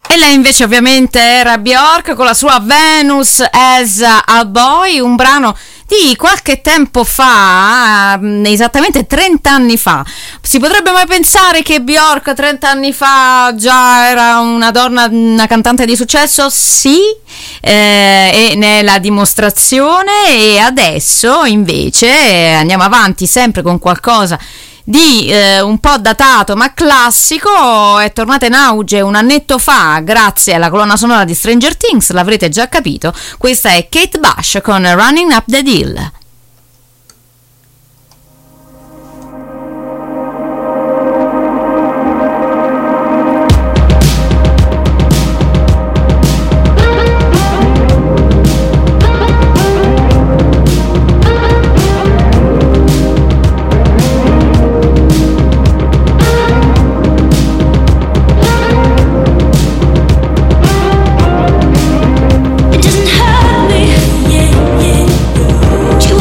E lei invece ovviamente era Bjork con la sua Venus as a Boy, un brano di qualche tempo fa, esattamente 30 anni fa. Si potrebbe mai pensare che Bjork 30 anni fa già era una donna, una cantante di successo? Sì, e ne è la dimostrazione. E adesso invece andiamo avanti sempre con qualcosa di un po' datato ma classico. È tornata in auge un annetto fa grazie alla colonna sonora di Stranger Things, l'avrete già capito. Questa è Kate Bush con Running Up the Hill. It doesn't hurt me, yeah, yeah.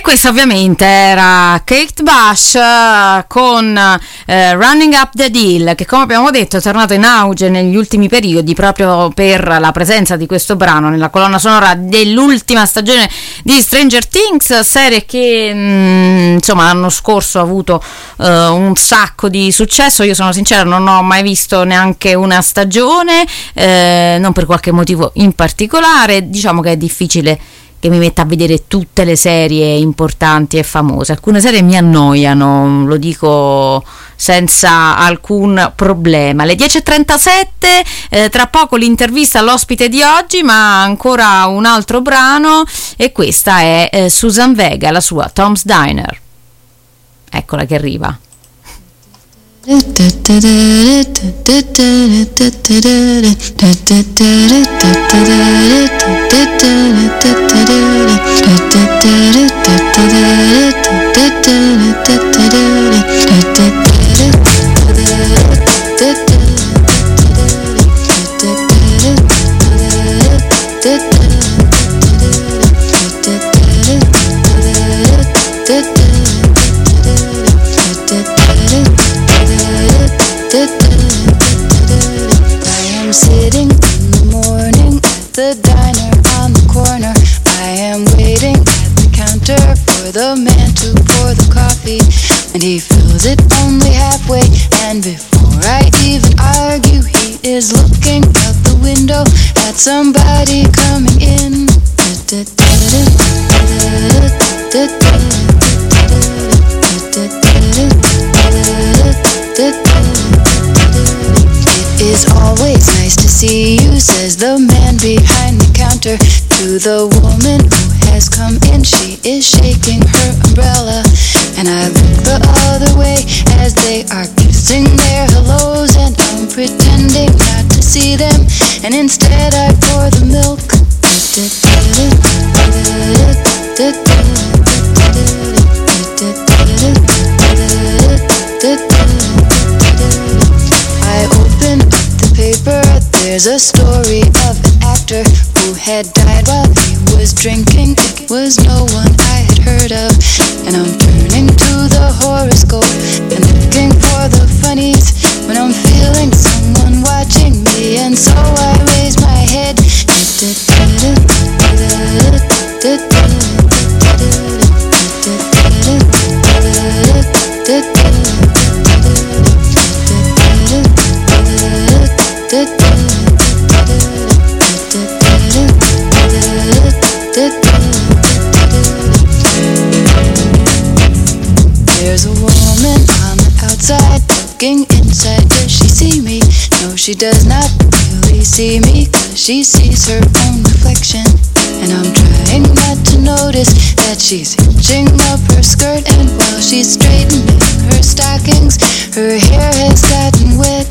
questa ovviamente era Kate Bush con Running Up the Hill, che come abbiamo detto è tornato in auge negli ultimi periodi proprio per la presenza di questo brano nella colonna sonora dell'ultima stagione di Stranger Things, serie che insomma l'anno scorso ha avuto un sacco di successo. Io sono sincera, non ho mai visto neanche una stagione, non per qualche motivo in particolare. Diciamo che è difficile che mi metta a vedere tutte le serie importanti e famose. Alcune serie mi annoiano, lo dico senza alcun problema. Le 10:37, tra poco l'intervista all'ospite di oggi, ma ancora un altro brano, e questa è Susan Vega, la sua Tom's Diner. Eccola che arriva. Sitting in the morning at the diner on the corner. I am waiting at the counter for the man to pour the coffee, and he fills it only halfway. And before I even argue, he is looking out the window at somebody coming in. It is always nice to see you, says the man behind the counter to the woman who has come in. She is shaking her umbrella, and I look the other way as they are kissing their hellos, and I'm pretending not to see them, and instead I pour the milk. I open up the paper, there's a story of an actor who had died while he was drinking. It was no one I had heard of, and I'm turning to the horoscope and looking for the funnies when I'm feeling someone watching me, and so I raise my head. There's a woman on the outside looking inside. Does she see me? No, she does not really see me, 'cause she sees her own reflection. And I'm trying not to notice that she's hitching up her skirt, and while she's straightening her stockings, her hair has gotten wet.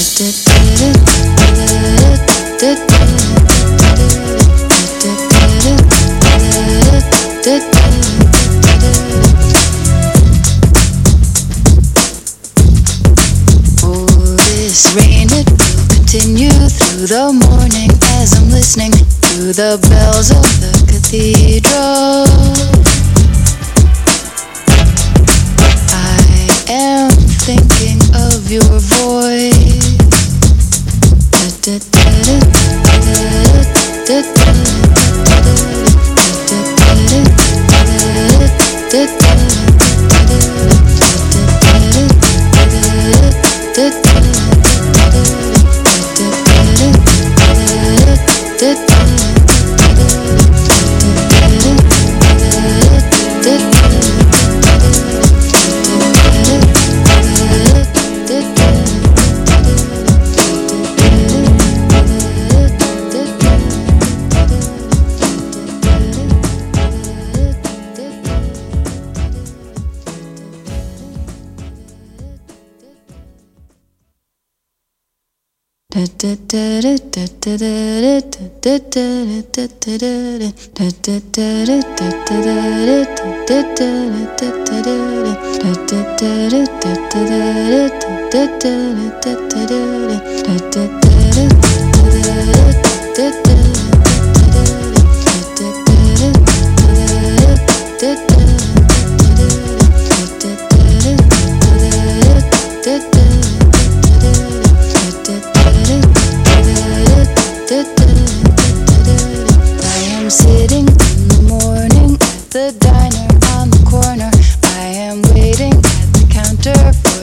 Oh, this rain, it will continue through the morning as I'm listening to the bells of the cathedral. I am thinking of your voice.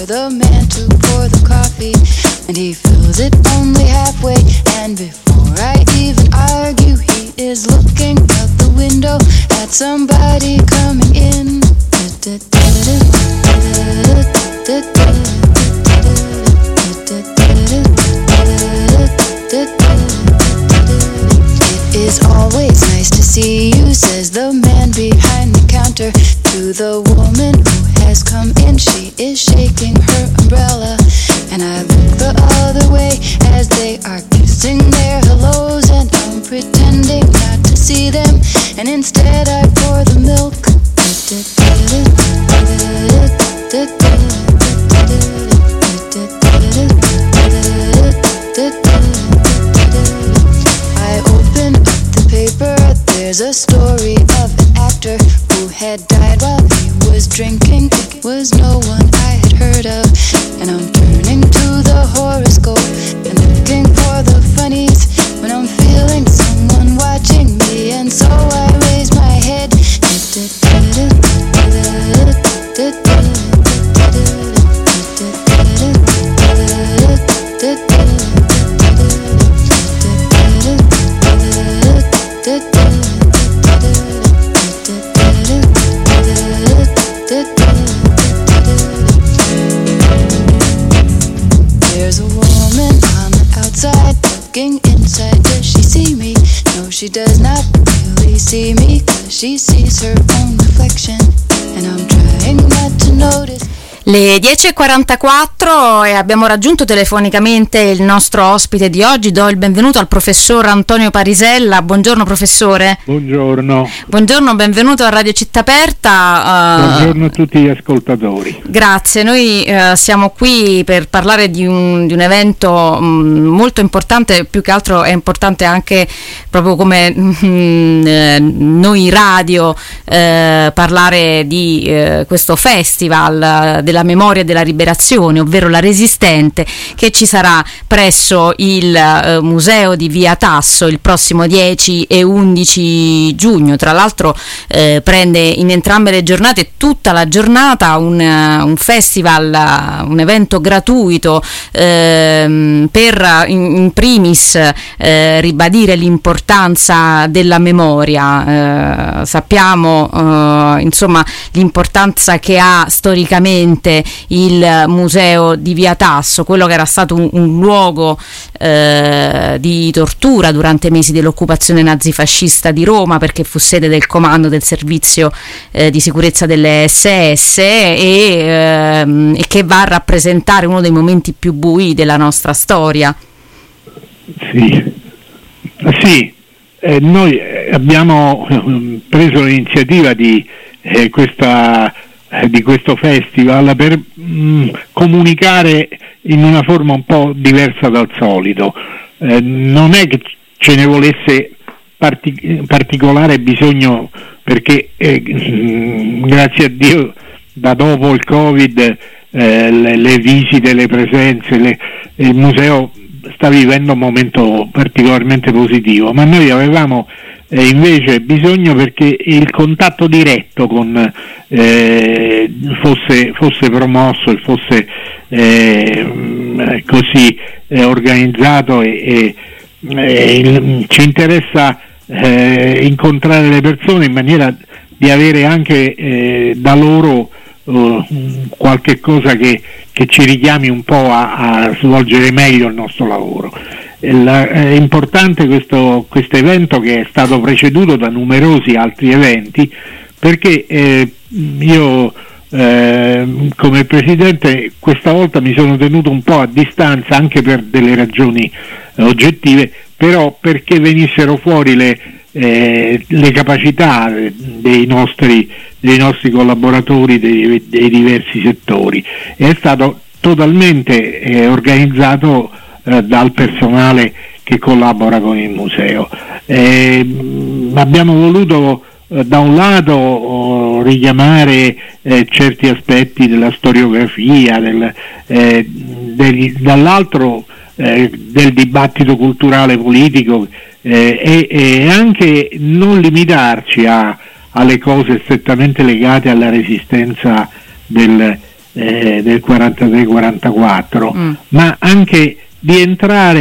the man to pour the coffee, and he fills it only halfway. And before I even argue, he is looking out the window at somebody coming in. It is always nice to see you, says the man behind the counter to the woman who has come in. She is shaking her umbrella, and I look the other way as they are kissing their hellos, and I'm pretending not to see them, and instead I pour the milk. I open up the paper, there's a story of an actor who had died while he was drinking. It was no one I had heard of, and I'm turning to the horoscope and looking for the funnies when I'm feeling someone watching me, and so I raise my head. There's a woman on the outside looking inside. Does she see me? No, she does not really see me, 'cause she sees her own reflection, and I'm trying not to notice. Le 10:44 e abbiamo raggiunto telefonicamente il nostro ospite di oggi. Do il benvenuto al professor Antonio Parisella. Buongiorno professore. Buongiorno. Buongiorno, benvenuto a Radio Città Aperta. Buongiorno a tutti gli ascoltatori. Grazie, noi siamo qui per parlare di un evento molto importante, più che altro è importante anche proprio come noi radio parlare di questo festival della memoria e della liberazione, ovvero la Resistente, che ci sarà presso il museo di Via Tasso il prossimo 10 e 11 giugno. Tra l'altro prende in entrambe le giornate, tutta la giornata, un festival, un evento gratuito per in primis ribadire l'importanza della memoria. Sappiamo insomma l'importanza che ha storicamente il museo di Via Tasso, quello che era stato un luogo di tortura durante i mesi dell'occupazione nazifascista di Roma, perché fu sede del comando del servizio di sicurezza delle SS e che va a rappresentare uno dei momenti più bui della nostra storia. Sì, noi abbiamo preso l'iniziativa di questo festival per comunicare in una forma un po' diversa dal solito. Non è che ce ne volesse particolare bisogno, perché grazie a Dio da dopo il Covid le visite, le presenze, il museo sta vivendo un momento particolarmente positivo, ma noi avevamo invece bisogno perché il contatto diretto fosse promosso e fosse così organizzato e ci interessa incontrare le persone in maniera di avere anche da loro qualche cosa che ci richiami un po' a svolgere meglio il nostro lavoro. È importante questo evento, che è stato preceduto da numerosi altri eventi, perché io come presidente questa volta mi sono tenuto un po' a distanza, anche per delle ragioni oggettive, però perché venissero fuori le capacità dei nostri collaboratori dei diversi settori. È stato totalmente organizzato dal personale che collabora con il museo. Abbiamo voluto da un lato richiamare certi aspetti della storiografia, dall'altro del dibattito culturale politico, e anche non limitarci alle cose strettamente legate alla resistenza del del 43-44, ma anche di entrare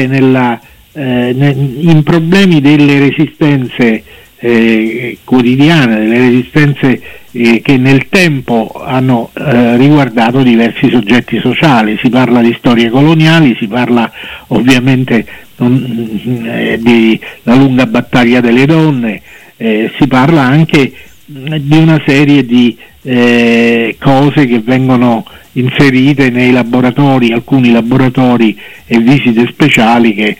in problemi delle resistenze quotidiane, delle resistenze che nel tempo hanno riguardato diversi soggetti sociali. Si parla di storie coloniali, si parla ovviamente di la lunga battaglia delle donne, si parla anche di una serie di cose che vengono inserite nei laboratori, alcuni laboratori e visite speciali che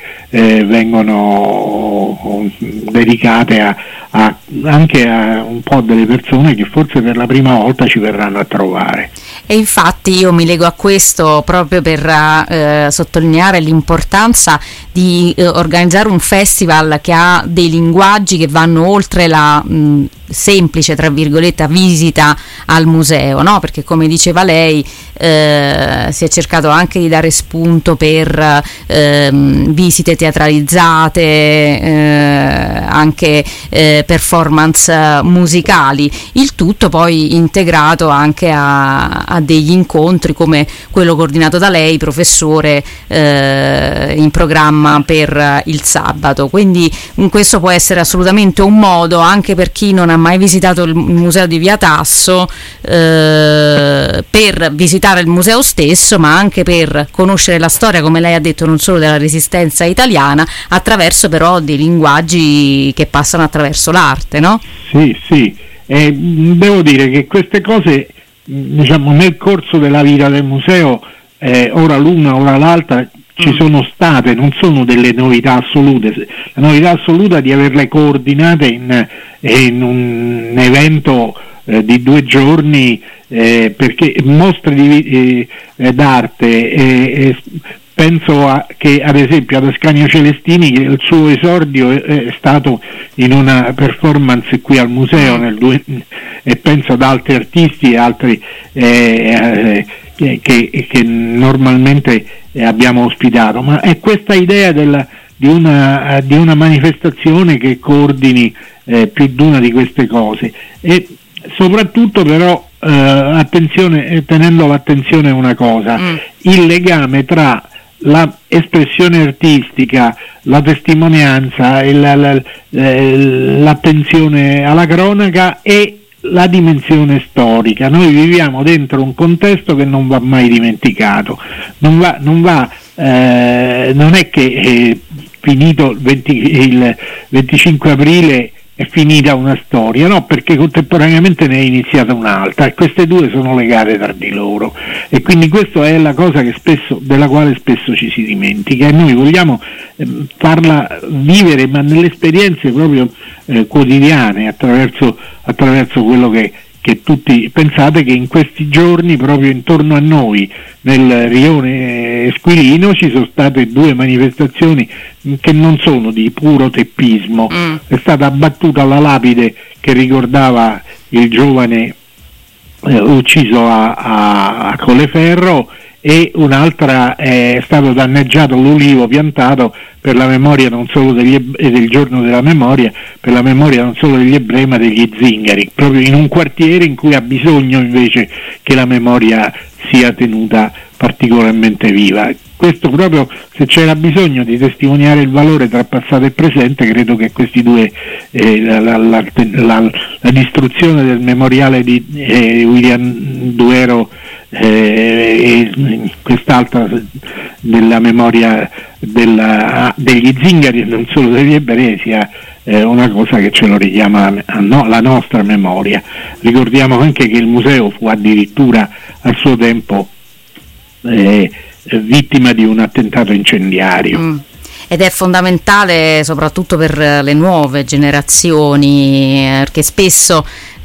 vengono dedicate anche a un po' delle persone che forse per la prima volta ci verranno a trovare. E infatti io mi lego a questo proprio per sottolineare l'importanza di organizzare un festival che ha dei linguaggi che vanno oltre la semplice, tra virgolette, visita al museo, no? Perché come diceva lei si è cercato anche di dare spunto per visite teatralizzate, anche performance musicali, il tutto poi integrato anche a degli incontri come quello coordinato da lei, professore, in programma per il sabato. Quindi questo può essere assolutamente un modo anche per chi non ha mai visitato il museo di Via Tasso per visitare il museo stesso, ma anche per conoscere la storia, come lei ha detto, non solo della resistenza italiana, attraverso però dei linguaggi che passano attraverso l'arte, no? Sì, devo dire che queste cose, diciamo, nel corso della vita del museo, ora l'una ora l'altra ci sono state, non sono delle novità assolute. La novità assoluta è di averle coordinate in un evento di 2 giorni, perché mostre d'arte, penso che ad esempio ad Ascanio Celestini, che il suo esordio è stato in una performance qui al museo e penso ad altri artisti e altri che normalmente abbiamo ospitato, ma è questa idea di una manifestazione che coordini più di una di queste cose, e soprattutto però tenendo l'attenzione a una cosa, il legame tra la espressione artistica, la testimonianza, l'attenzione alla cronaca e la dimensione storica. Noi viviamo dentro un contesto che non va mai dimenticato, non è che finito il 25 aprile è finita una storia, no, perché contemporaneamente ne è iniziata un'altra e queste due sono legate tra di loro, e quindi questa è la cosa della quale spesso ci si dimentica, e noi vogliamo farla vivere, ma nelle esperienze proprio quotidiane, attraverso quello che tutti. Pensate che in questi giorni proprio intorno a noi nel rione Esquilino ci sono state 2 manifestazioni che non sono di puro teppismo. È stata abbattuta la lapide che ricordava il giovane ucciso a Colleferro, e un'altra è stato danneggiato l'ulivo piantato per la memoria non solo del giorno della memoria, per la memoria non solo degli ebrei ma degli zingari, proprio in un quartiere in cui ha bisogno invece che la memoria sia tenuta particolarmente viva. Questo proprio, se c'era bisogno di testimoniare il valore tra passato e presente, credo che questi due, la distruzione del memoriale di William Duero e quest'altra della memoria degli zingari e non solo degli ebrei, sia una cosa che ce lo richiama la nostra memoria. Ricordiamo anche che il museo fu addirittura a suo tempo vittima di un attentato incendiario. Ed è fondamentale soprattutto per le nuove generazioni, perché spesso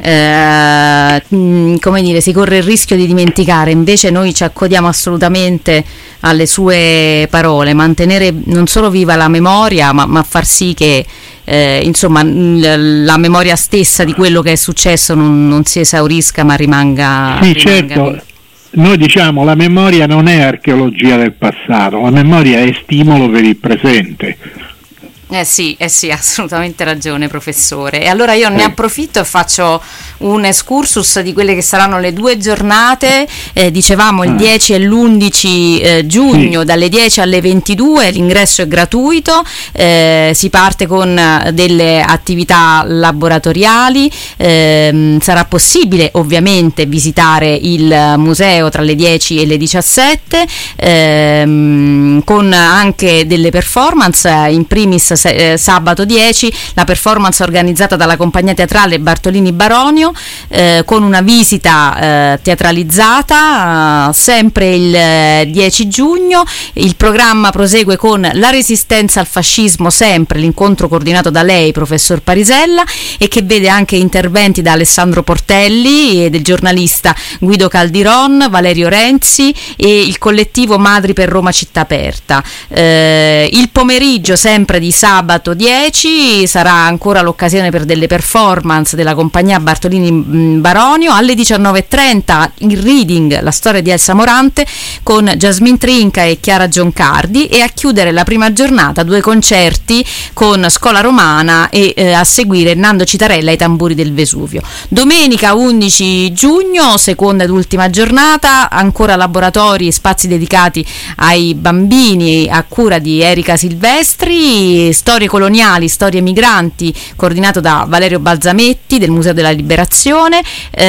come dire, si corre il rischio di dimenticare. Invece noi ci accodiamo assolutamente alle sue parole, mantenere non solo viva la memoria, ma far sì che insomma la memoria stessa di quello che è successo non si esaurisca, ma rimanga. Sì, certo. Noi diciamo la memoria non è archeologia del passato, la memoria è stimolo per il presente. Sì, assolutamente ragione, professore. E allora io ne approfitto e faccio un excursus di quelle che saranno le 2 giornate, dicevamo il 10 e l'11 giugno, dalle 10 alle 22, l'ingresso è gratuito, si parte con delle attività laboratoriali, sarà possibile ovviamente visitare il museo tra le 10 e le 17, con anche delle performance, in primis sabato 10 la performance organizzata dalla compagnia teatrale Bartolini Baronio, con una visita teatralizzata, sempre il 10 giugno. Il programma prosegue con La resistenza al fascismo, sempre l'incontro coordinato da lei, professor Parisella, e che vede anche interventi da Alessandro Portelli e del giornalista Guido Caldiron, Valerio Renzi e il collettivo Madri per Roma Città Aperta. Il pomeriggio, sempre di sabato 10, sarà ancora l'occasione per delle performance della compagnia Bartolini Baronio. Alle 19:30 il reading La storia di Elsa Morante con Jasmine Trinca e Chiara Gioncardi, e a chiudere la prima giornata 2 concerti con Scola Romana e a seguire Nando Citarella ai tamburi del Vesuvio. Domenica 11 giugno, seconda ed ultima giornata, ancora laboratori e spazi dedicati ai bambini a cura di Erika Silvestri, storie coloniali, storie migranti, coordinato da Valerio Balzametti del Museo della Liberazione,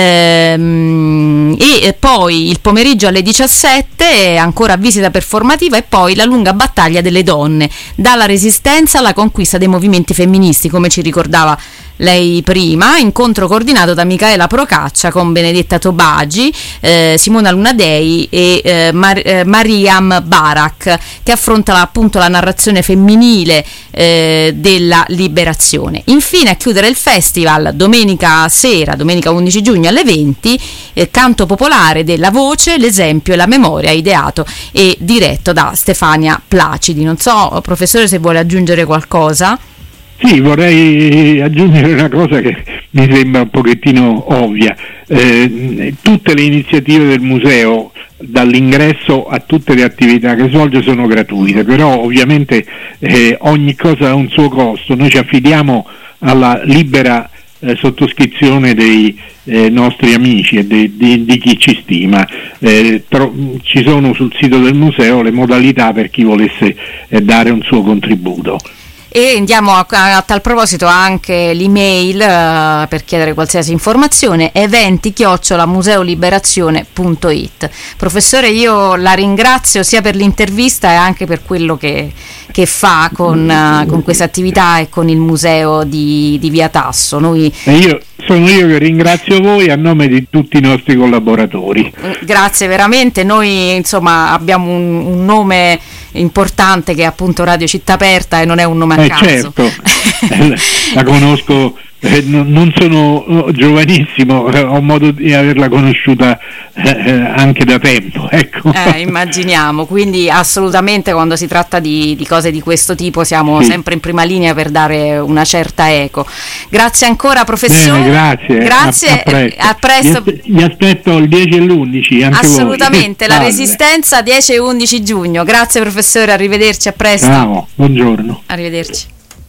e poi il pomeriggio alle 17 ancora visita performativa, e poi la lunga battaglia delle donne, dalla resistenza alla conquista dei movimenti femministi, come ci ricordava lei prima, incontro coordinato da Micaela Procaccia con Benedetta Tobagi, Simona Lunadei e Mariam Barak, che affronta appunto la narrazione femminile della liberazione. Infine, a chiudere il festival, domenica sera, domenica 11 giugno alle 20, canto popolare della voce, l'esempio e la memoria, ideato e diretto da Stefania Placidi. Non so, professore, se vuole aggiungere qualcosa. Sì, vorrei aggiungere una cosa che mi sembra un pochettino ovvia. Tutte le iniziative del museo, dall'ingresso a tutte le attività che svolge, sono gratuite, però ovviamente ogni cosa ha un suo costo. Noi ci affidiamo alla libera sottoscrizione dei nostri amici e di chi ci stima. Ci sono sul sito del museo le modalità per chi volesse dare un suo contributo. E andiamo a tal proposito anche l'email per chiedere qualsiasi informazione: eventi@museoliberazione.it. Professore, io la ringrazio sia per l'intervista e anche per quello che fa con questa attività e con il museo di Via Tasso. Sono io che ringrazio voi a nome di tutti i nostri collaboratori. Grazie veramente. Noi insomma abbiamo un nome importante che è appunto Radio Città Aperta, e non è un nome a caso. Certo, la conosco, non sono giovanissimo, ho modo di averla conosciuta anche da tempo, ecco. Immaginiamo, quindi assolutamente quando si tratta di cose di questo tipo siamo sempre in prima linea per dare una certa eco. Grazie ancora, professore. Bene, grazie. A presto. Vi aspetto il 10 e l'11 anche assolutamente voi. La resistenza 10 e 11 giugno. Grazie professore, arrivederci, a presto. Ciao, buongiorno. Arrivederci.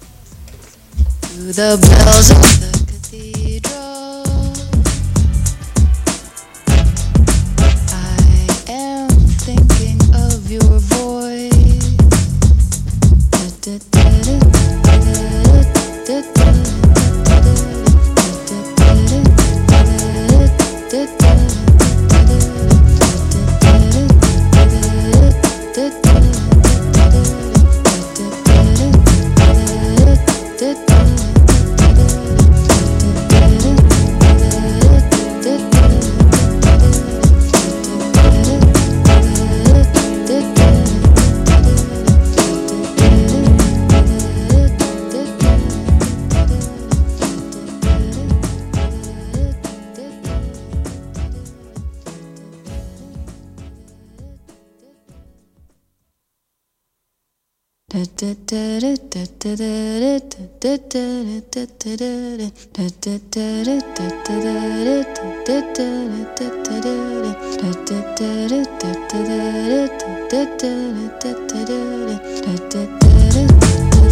The bells of the cathedral, I am thinking of your voice.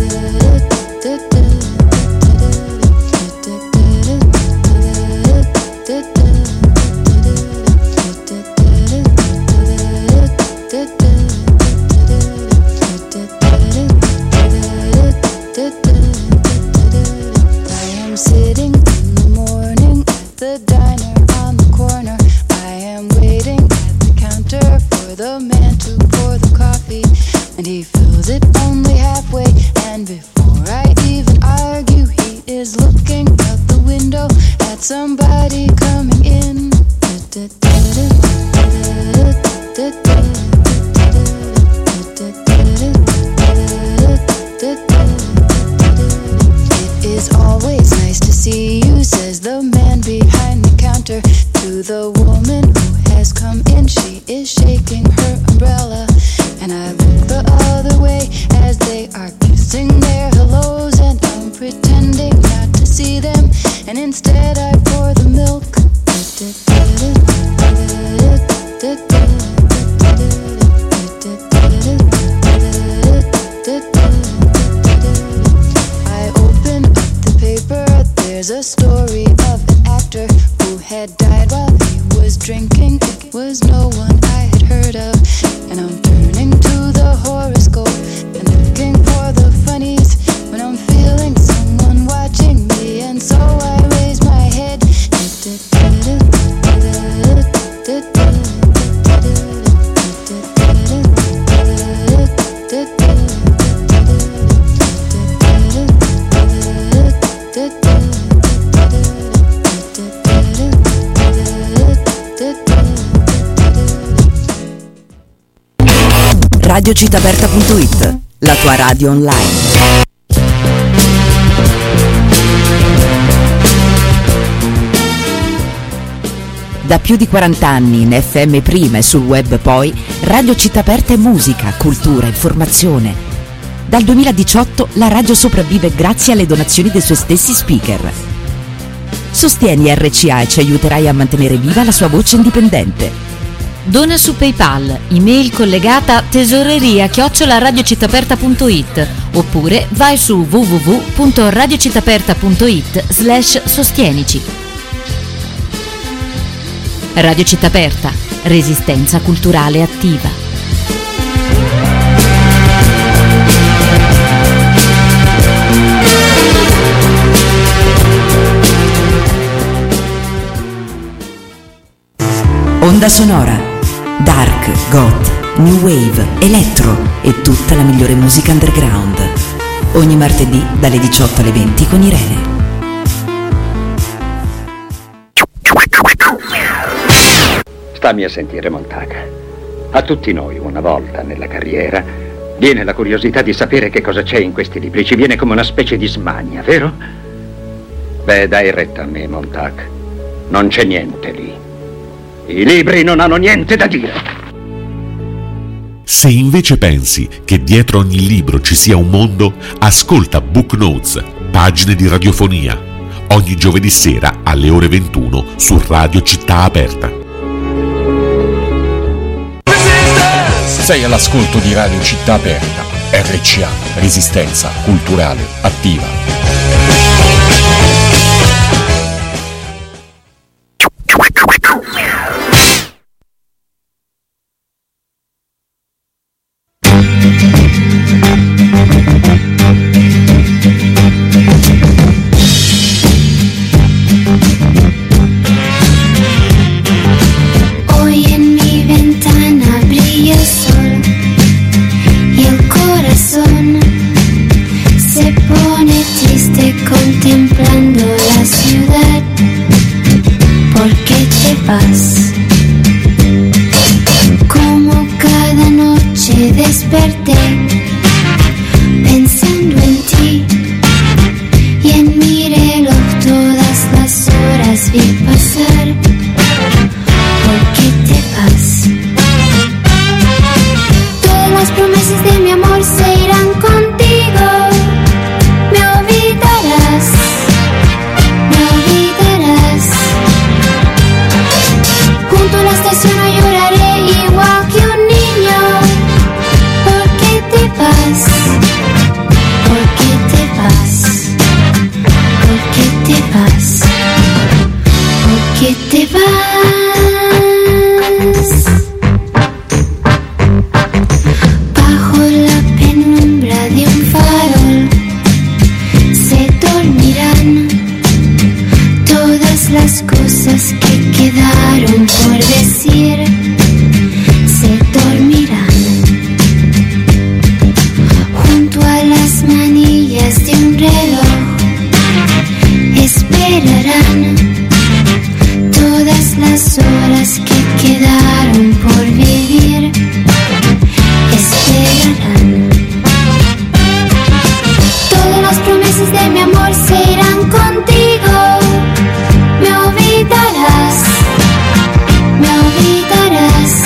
radiocitaperta.it, la tua radio online. Da più di 40 anni in FM prima e sul web poi, Radio Città Aperta è musica, cultura, informazione. Dal 2018 la radio sopravvive grazie alle donazioni dei suoi stessi speaker. Sostieni RCA e ci aiuterai a mantenere viva la sua voce indipendente. Dona su PayPal, email collegata tesoreria@radiocittaperta.it oppure vai su www.radiocittaperta.it/sostienici. Radio Città Aperta, resistenza culturale attiva. Onda sonora, dark, goth, new wave, electro e tutta la migliore musica underground. Ogni martedì dalle 18 alle 20 con Irene. Stammi a sentire, Montag. A tutti noi, una volta nella carriera, viene la curiosità di sapere che cosa c'è in questi libri. Ci viene come una specie di smania, vero? Beh, dai retta a me, Montag. Non c'è niente lì. I libri non hanno niente da dire. Se invece pensi che dietro ogni libro ci sia un mondo, ascolta Book Notes, pagine di radiofonia, ogni giovedì sera alle ore 21 su Radio Città Aperta. Sei all'ascolto di Radio Città Aperta, RCA, resistenza culturale attiva. Hoy en mi ventana brilla el sol y el corazón se pone triste contemplando la ciudad. ¿Por qué te vas? Como cada noche desperté pensando en ti y en mi reloj todas las horas vi pasar. ¿Por qué te vas? Todas las promesas de mi amor se irán contigo. Me olvidarás, me olvidarás. Junto a la estación yo lloraré igual que un niño. ¿Por horas que quedaron por vivir esperarán. Todas las promesas de mi amor se irán contigo. Me olvidarás, me olvidarás.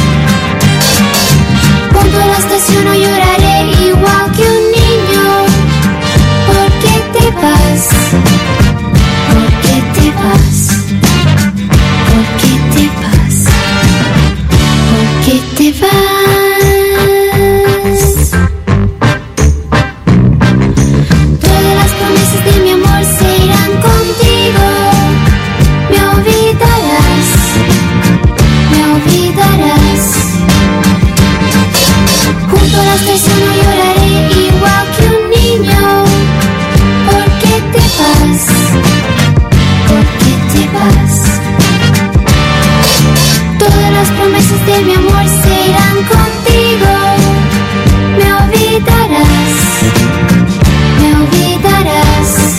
Junto a la estación no lloraré igual que un niño. ¿Por qué te vas? ¿Por qué te vas? ¿Por qué te vas? ¿Por qué te vas? Todas las promesas de mi amor se irán contigo. Me olvidarás, me olvidarás. Junto a la estación no lloraré igual que un niño. ¿Por qué te vas? ¿Por qué te vas? Todas las promesas de mi amor se irán contigo. Me olvidarás, me olvidarás.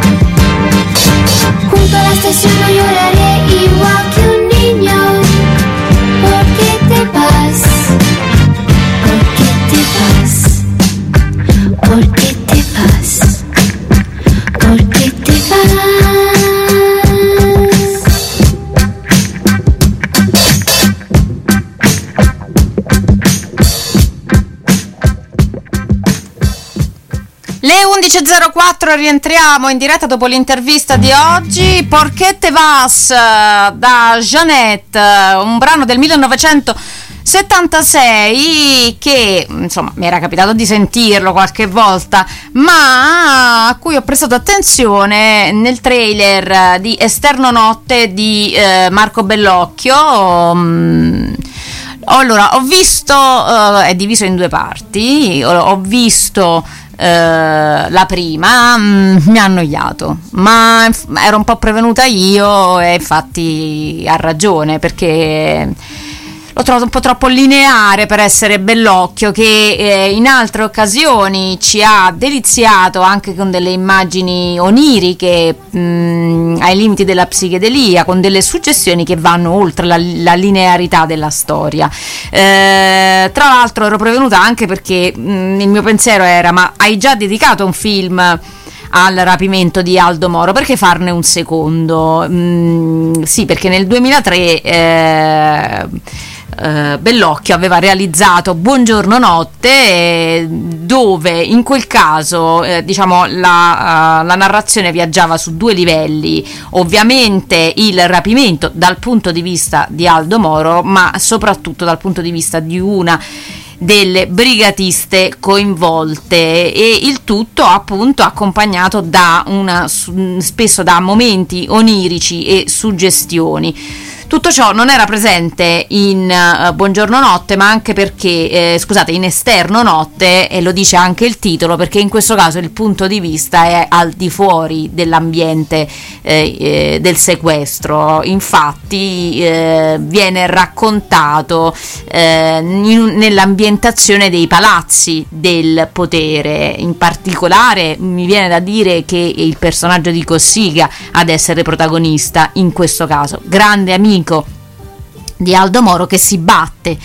Junto a la estación no lloraré igual que un niño. ¿Por qué te vas? ¿Por qué te vas? ¿Por qué te vas? ¿Por qué te vas? Le 11.04, rientriamo in diretta dopo l'intervista di oggi. Porché te vas da Jeanette, un brano del 1976 che insomma mi era capitato di sentirlo qualche volta, ma a cui ho prestato attenzione nel trailer di Esterno Notte di Marco Bellocchio. Allora, ho visto, è diviso in due parti, ho visto la prima, mi ha annoiato, ma ero un po' prevenuta io e infatti ha ragione, perché l'ho trovato un po' troppo lineare per essere Bellocchio, che in altre occasioni ci ha deliziato anche con delle immagini oniriche ai limiti della psichedelia, con delle suggestioni che vanno oltre la linearità della storia. Tra l'altro ero prevenuta anche perché il mio pensiero era: ma hai già dedicato un film al rapimento di Aldo Moro, perché farne un secondo? Sì, perché nel 2003 Bellocchio aveva realizzato Buongiorno Notte, dove in quel caso diciamo la narrazione viaggiava su due livelli: ovviamente il rapimento dal punto di vista di Aldo Moro, ma soprattutto dal punto di vista di una delle brigatiste coinvolte, e il tutto appunto accompagnato da spesso da momenti onirici e suggestioni. Tutto ciò non era presente in Buongiorno Notte, ma anche perché, scusate, in Esterno Notte, e lo dice anche il titolo, perché in questo caso il punto di vista è al di fuori dell'ambiente del sequestro. Infatti viene raccontato nell'ambientazione dei palazzi del potere. In particolare mi viene da dire che il personaggio di Cossiga ad essere protagonista in questo caso, grande amico di Aldo Moro, che si batte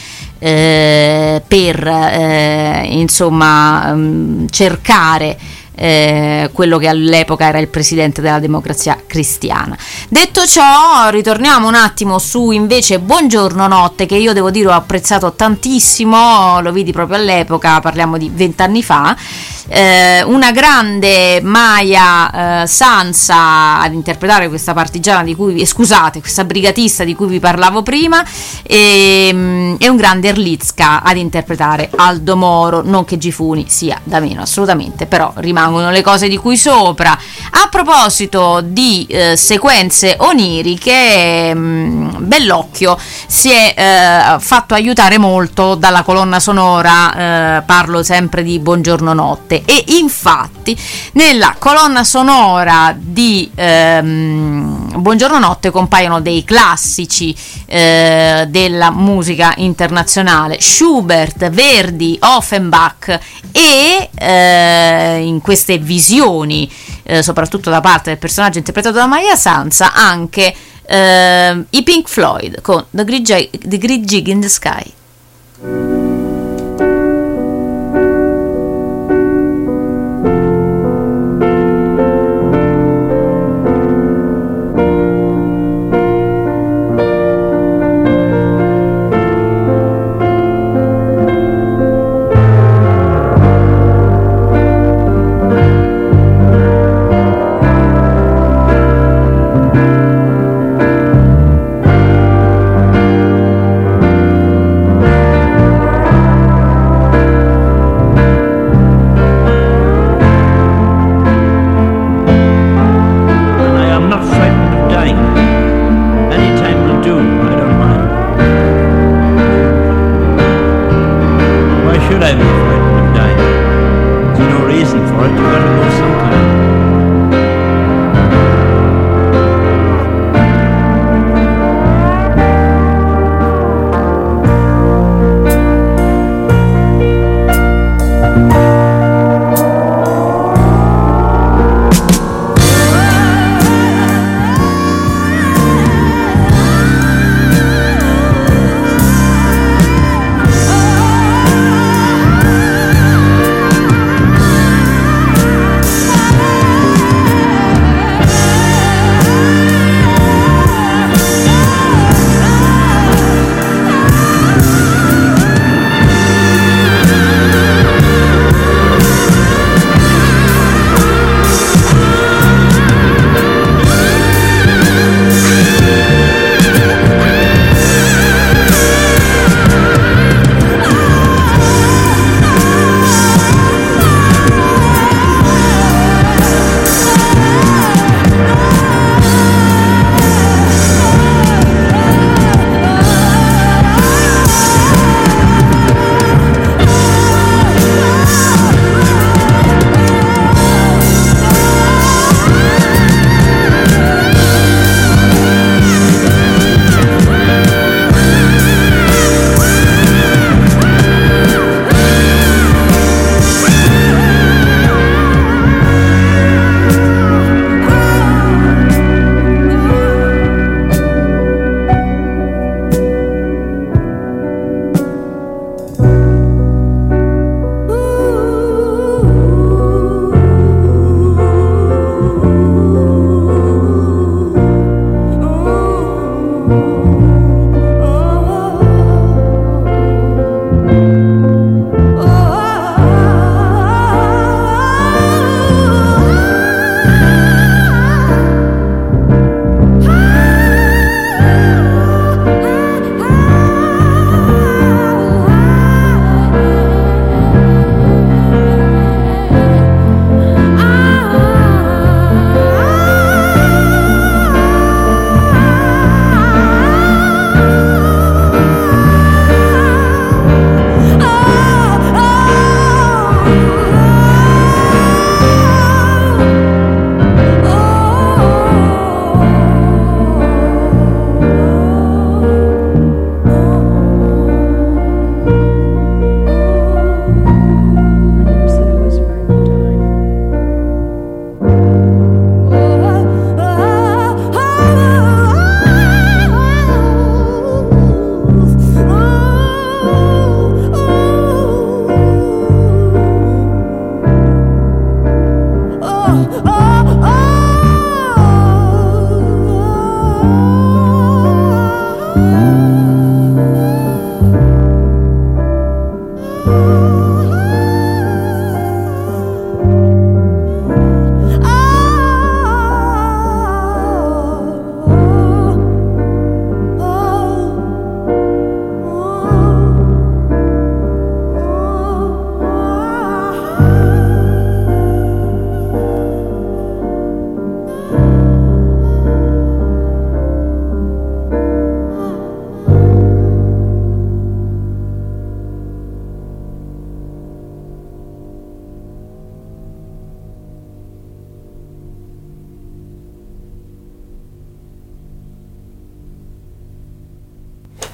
per insomma cercare quello che all'epoca era il presidente della Democrazia Cristiana. Detto ciò, ritorniamo un attimo su invece Buongiorno Notte, che io devo dire ho apprezzato tantissimo, lo vidi proprio all'epoca, parliamo di 20 anni fa. Una grande Maya Sansa ad interpretare questa partigiana di cui questa brigatista di cui vi parlavo prima, e un grande Erlitzka ad interpretare Aldo Moro. Non che Gifuni sia da meno, assolutamente, però rimangono le cose di cui sopra. A proposito di sequenze oniriche, Bellocchio si è fatto aiutare molto dalla colonna sonora, parlo sempre di Buongiorno Notte, importante. E infatti nella colonna sonora di Buongiorno Notte compaiono dei classici della musica internazionale, Schubert, Verdi, Offenbach, e in queste visioni soprattutto da parte del personaggio interpretato da Maya Sanza anche i Pink Floyd con The Great Gig in the Sky.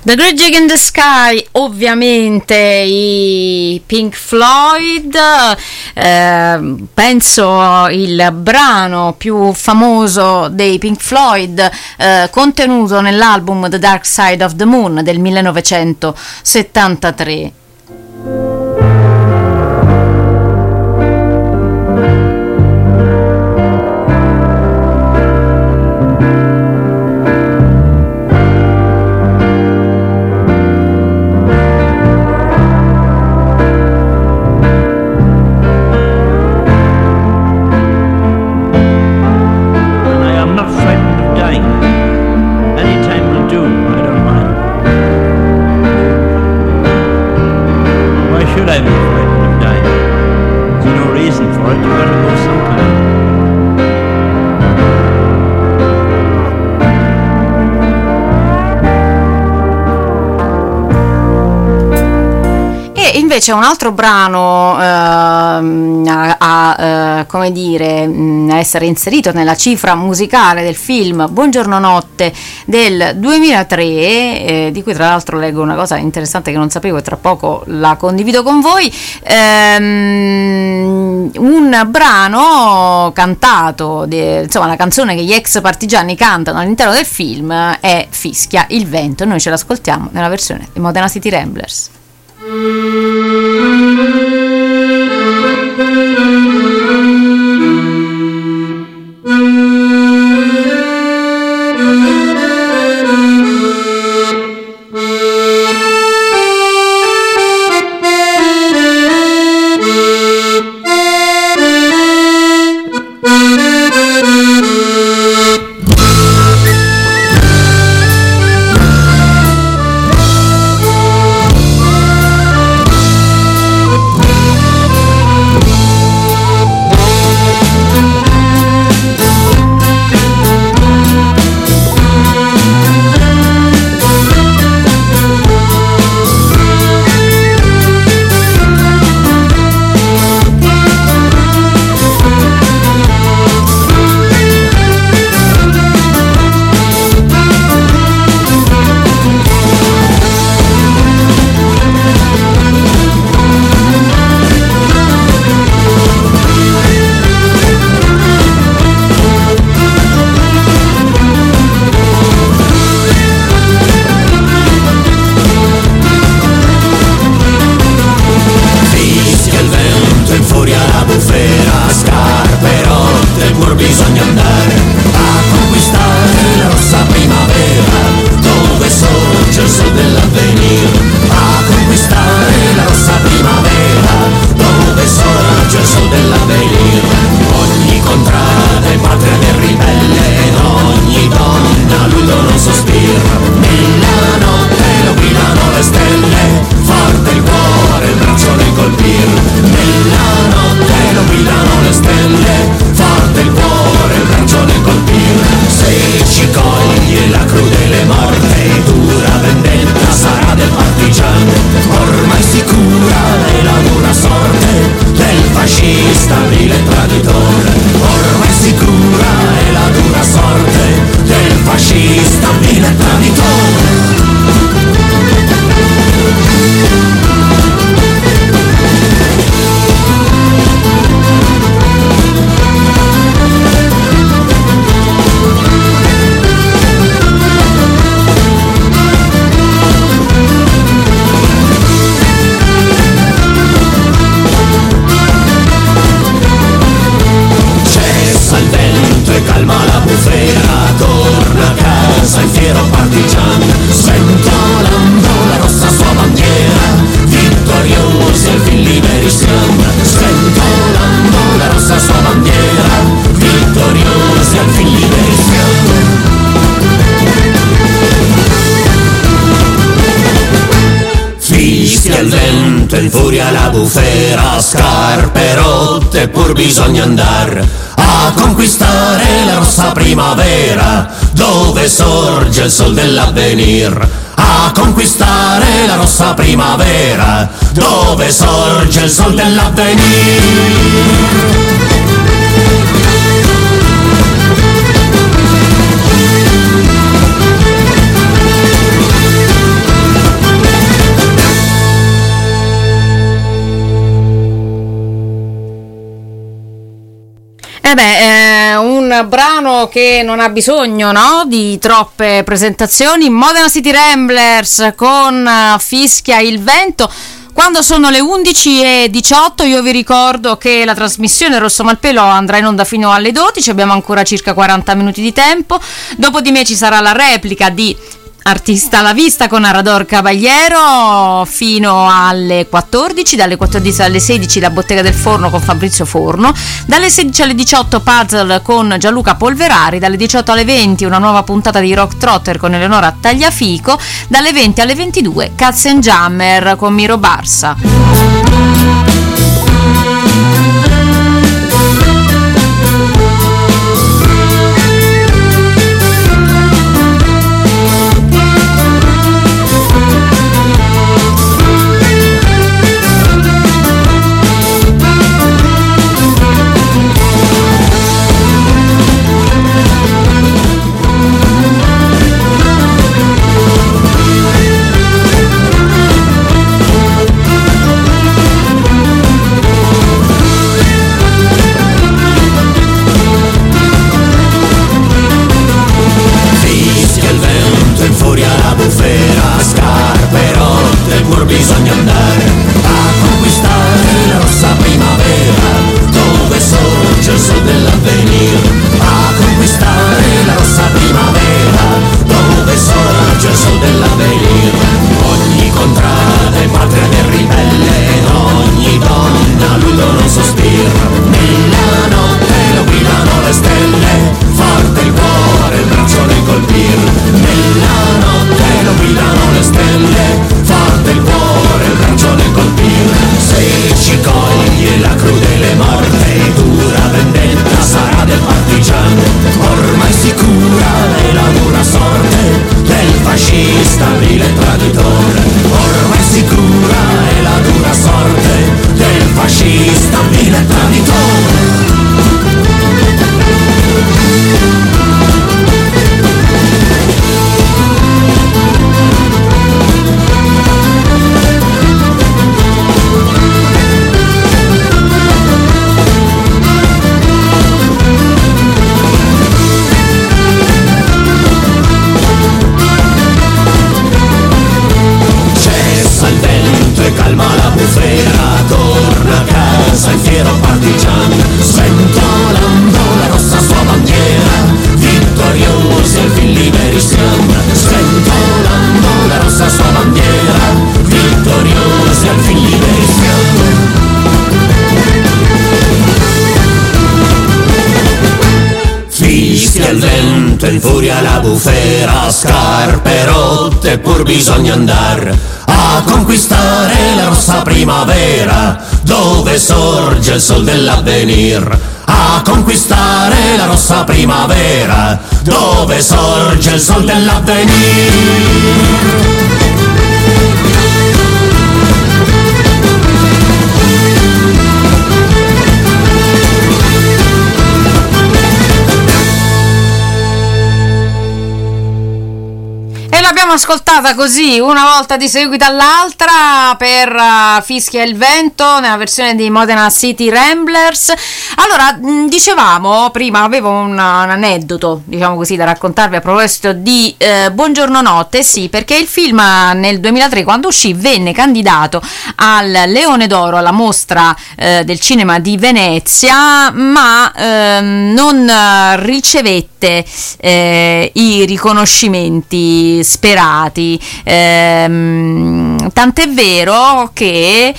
The Great Gig in the Sky, ovviamente i Pink Floyd, penso il brano più famoso dei Pink Floyd, contenuto nell'album The Dark Side of the Moon del 1973. Invece un altro brano come dire, a essere inserito nella cifra musicale del film Buongiorno Notte del 2003, di cui tra l'altro leggo una cosa interessante che non sapevo e tra poco la condivido con voi. Un brano cantato, insomma la canzone che gli ex partigiani cantano all'interno del film è Fischia il vento, e noi ce l'ascoltiamo nella versione di Modena City Ramblers. in furia la bufera, scarpe rotte, pur bisogna andare a conquistare la rossa primavera, dove sorge il sol dell'avvenir. A conquistare la rossa primavera, dove sorge il sol dell'avvenir. Vabbè, un brano che non ha bisogno, no, di troppe presentazioni. Modena City Ramblers con Fischia il vento. Quando sono le 11:18 io vi ricordo che la trasmissione Rosso Malpelo andrà in onda fino alle 12, abbiamo ancora circa 40 minuti di tempo. Dopo di me ci sarà la replica di Artista alla vista con Arador Cavaliero fino alle 14, dalle 14 alle 16 la Bottega del Forno con Fabrizio Forno, dalle 16 alle 18 Puzzle con Gianluca Polverari, dalle 18 alle 20 una nuova puntata di Rock Trotter con Eleonora Tagliafico, dalle 20 alle 22 Cats and Jammer con Miro Barsa. Bisogna andare a conquistare la rossa primavera, dove sorge il sol dell'avvenire. A conquistare la rossa primavera, dove sorge il sol dell'avvenire. Ogni contrada è patria del ribelle, ogni donna l'udono sospira. Nella notte lo gridano le stelle, forte il cuore, il braccio nel colpir. Nella notte lo gridano le stelle, forte il cuore, il braccio nel colpire. Se ci coglie la crudele morte, dura vendetta sarà del partigiano. Ormai sicura è la dura sorte del fascista vile traditore. Ormai sicura è la dura sorte del fascista vile traditore. Calma la bufera, torna a casa il fiero partigiano, sventolando la rossa sua bandiera, vittoriosi al fin liberi siamo, sventolando la rossa sua bandiera, vittoriosi al fin liberi siamo. Fischia il vento, infuria la bufera, scarpe rotte pur bisogna andare a conquistare la rossa primavera, dove sorge il sol dell'avvenir. A conquistare la rossa primavera, dove sorge il sol dell'avvenir. L'abbiamo ascoltata così una volta di seguito all'altra per Fischia il vento nella versione di Modena City Ramblers. Allora, dicevamo prima, avevo un aneddoto, diciamo così, da raccontarvi a proposito di Buongiorno Notte. Sì, perché il film nel 2003, quando uscì, venne candidato al Leone d'Oro alla mostra del cinema di Venezia, ma non ricevette i riconoscimenti sperati, tant'è vero che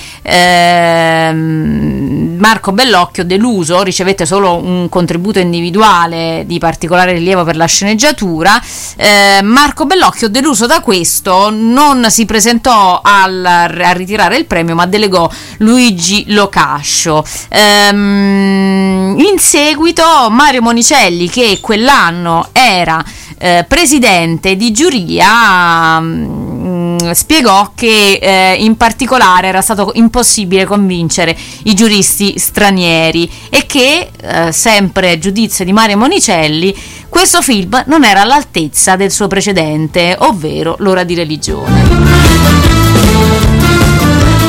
Marco Bellocchio, deluso, ricevette solo un contributo individuale di particolare rilievo per la sceneggiatura. Marco Bellocchio, deluso da questo, non si presentò a ritirare il premio, ma delegò Luigi Locascio. In seguito Mario Monicelli, che quell'anno era presidente di giuria, spiegò che in particolare era stato impossibile convincere i giuristi stranieri e che, sempre giudizio di Mario Monicelli, questo film non era all'altezza del suo precedente, ovvero L'ora di religione.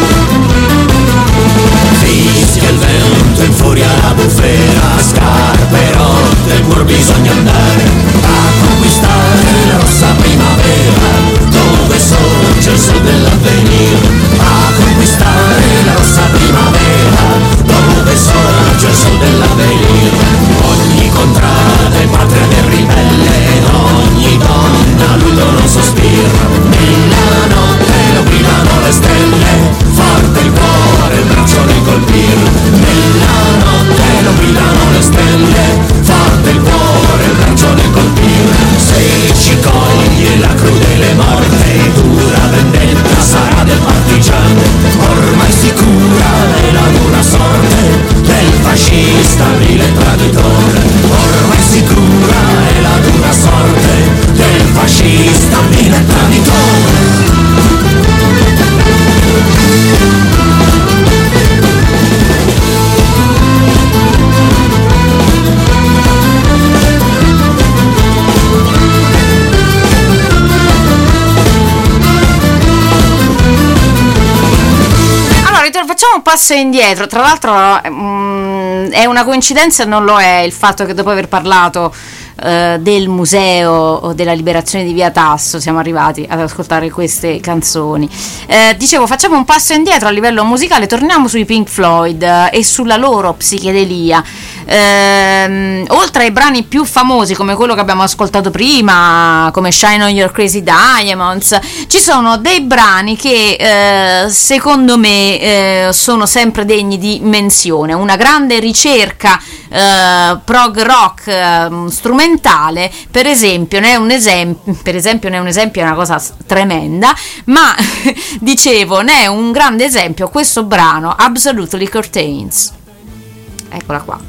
Fischia il vento, infuria la bufera, scarpe dell'avvenir, a conquistare la rossa primavera, dove sorge il sol dell'avvenir. Ogni contrada è patria del ribelle, ogni donna l'udo non sospira. Nella notte lo gridano le stelle, forte il cuore, il braccio nel colpir. Nella notte lo gridano le stelle, forte il cuore, il braccio nel colpir. Se ci coglie la crudele morte, dura vendetta sarà del partigiano, ormai sicura è la dura sorte del fascista vile traditore. Ormai sicura è la dura sorte del fascista vile traditore. Facciamo un passo indietro. Tra l'altro è una coincidenza, non lo è, il fatto che dopo aver parlato del museo della liberazione di Via Tasso siamo arrivati ad ascoltare queste canzoni. Dicevo, facciamo un passo indietro a livello musicale, torniamo sui Pink Floyd e sulla loro psichedelia. Oltre ai brani più famosi come quello che abbiamo ascoltato prima, come Shine on Your Crazy Diamonds, ci sono dei brani che secondo me sono sempre degni di menzione. Una grande ricerca prog rock strumentale, per esempio ne è un esempio, è una cosa tremenda, ma dicevo, ne è un grande esempio questo brano Absolutely Curtains. Eccola qua.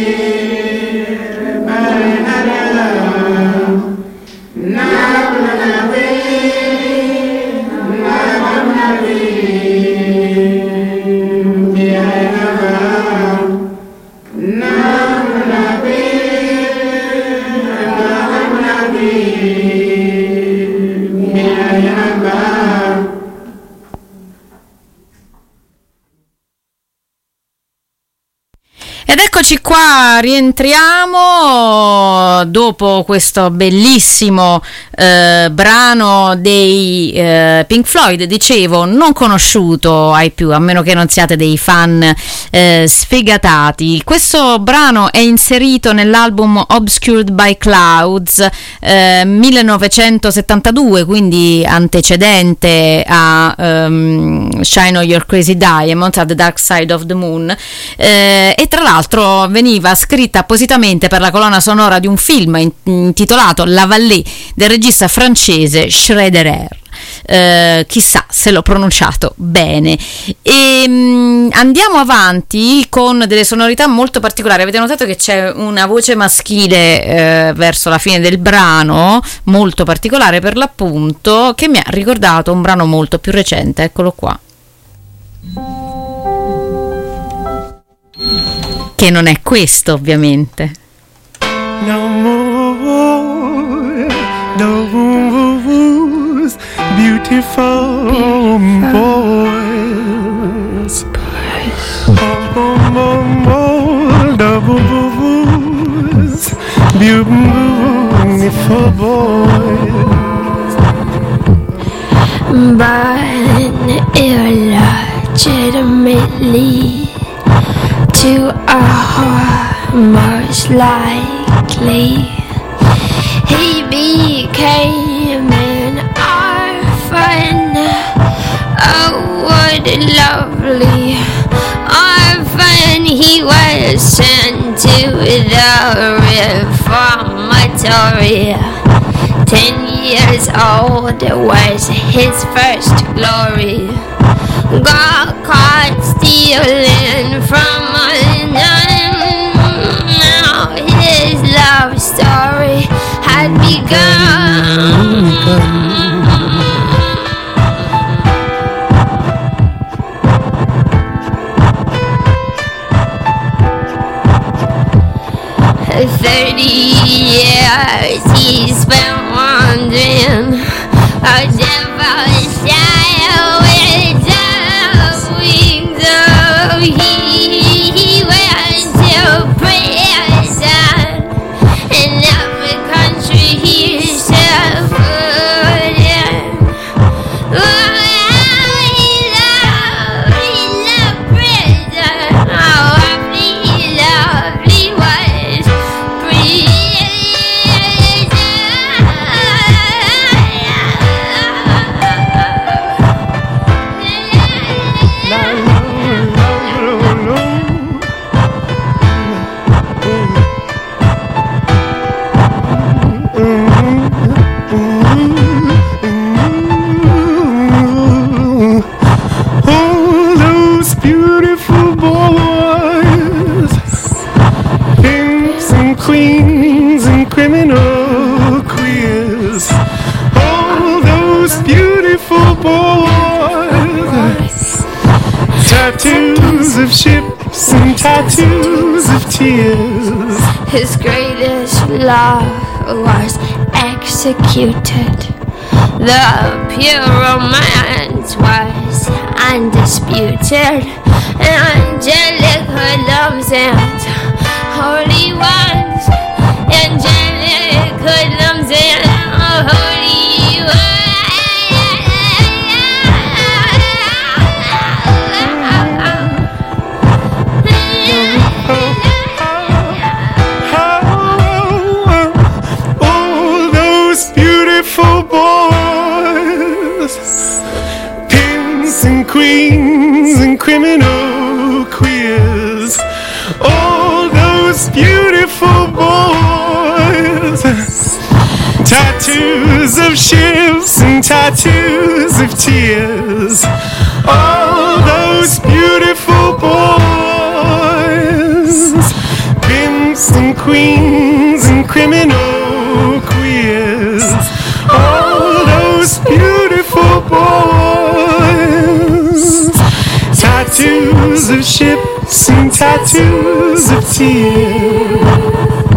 Eccoci qua, rientriamo dopo questo bellissimo brano dei Pink Floyd, dicevo, non conosciuto ai più, a meno che non siate dei fan sfegatati. Questo brano è inserito nell'album Obscured by Clouds 1972, quindi antecedente a Shine on Your Crazy Diamonds, at the Dark Side of the Moon, e tra l'altro veniva scritta appositamente per la colonna sonora di un film intitolato La Vallée del regista francese Schroeder. Chissà se l'ho pronunciato bene. E andiamo avanti con delle sonorità molto particolari. Avete notato che c'è una voce maschile verso la fine del brano, molto particolare per l'appunto, che mi ha ricordato un brano molto più recente. Eccolo qua, che non è questo, ovviamente. No more, beautiful boys. Beautiful boys. But illegitimately to a heart most likely he became an orphan. Oh, what a lovely orphan. He was sent to the reformatory. 10 years old was his first glory. Got caught stealing from another. Now his love story had begun. 30 years he spent wandering a devil's child with wings. Oh, he went to prison in every country he set foot in. Oh, he loved prison. Oh, lovely was queens and criminal queers. All those beautiful boys. Tattoos of ships and tattoos of tears. His greatest love was executed. The pure romance was undisputed. Angelic hoodlums and holy ones. Angelic hoodlums and holy ones. All those beautiful boys. Kings and queens and criminal queers. All those beautiful boys. Tattoos of ships and tattoos of tears. All those beautiful boys. Been queens and criminal queers. All those beautiful boys. Tattoos of ships and tattoos of tears.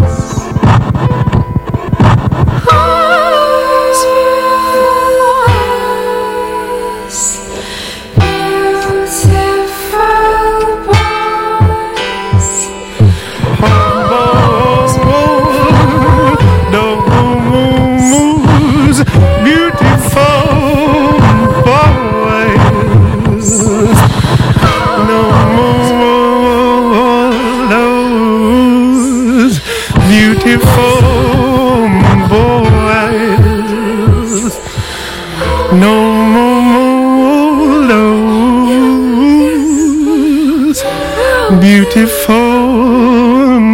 Beautiful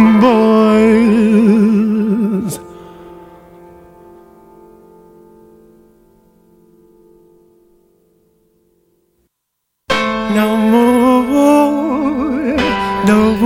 boys. No more, no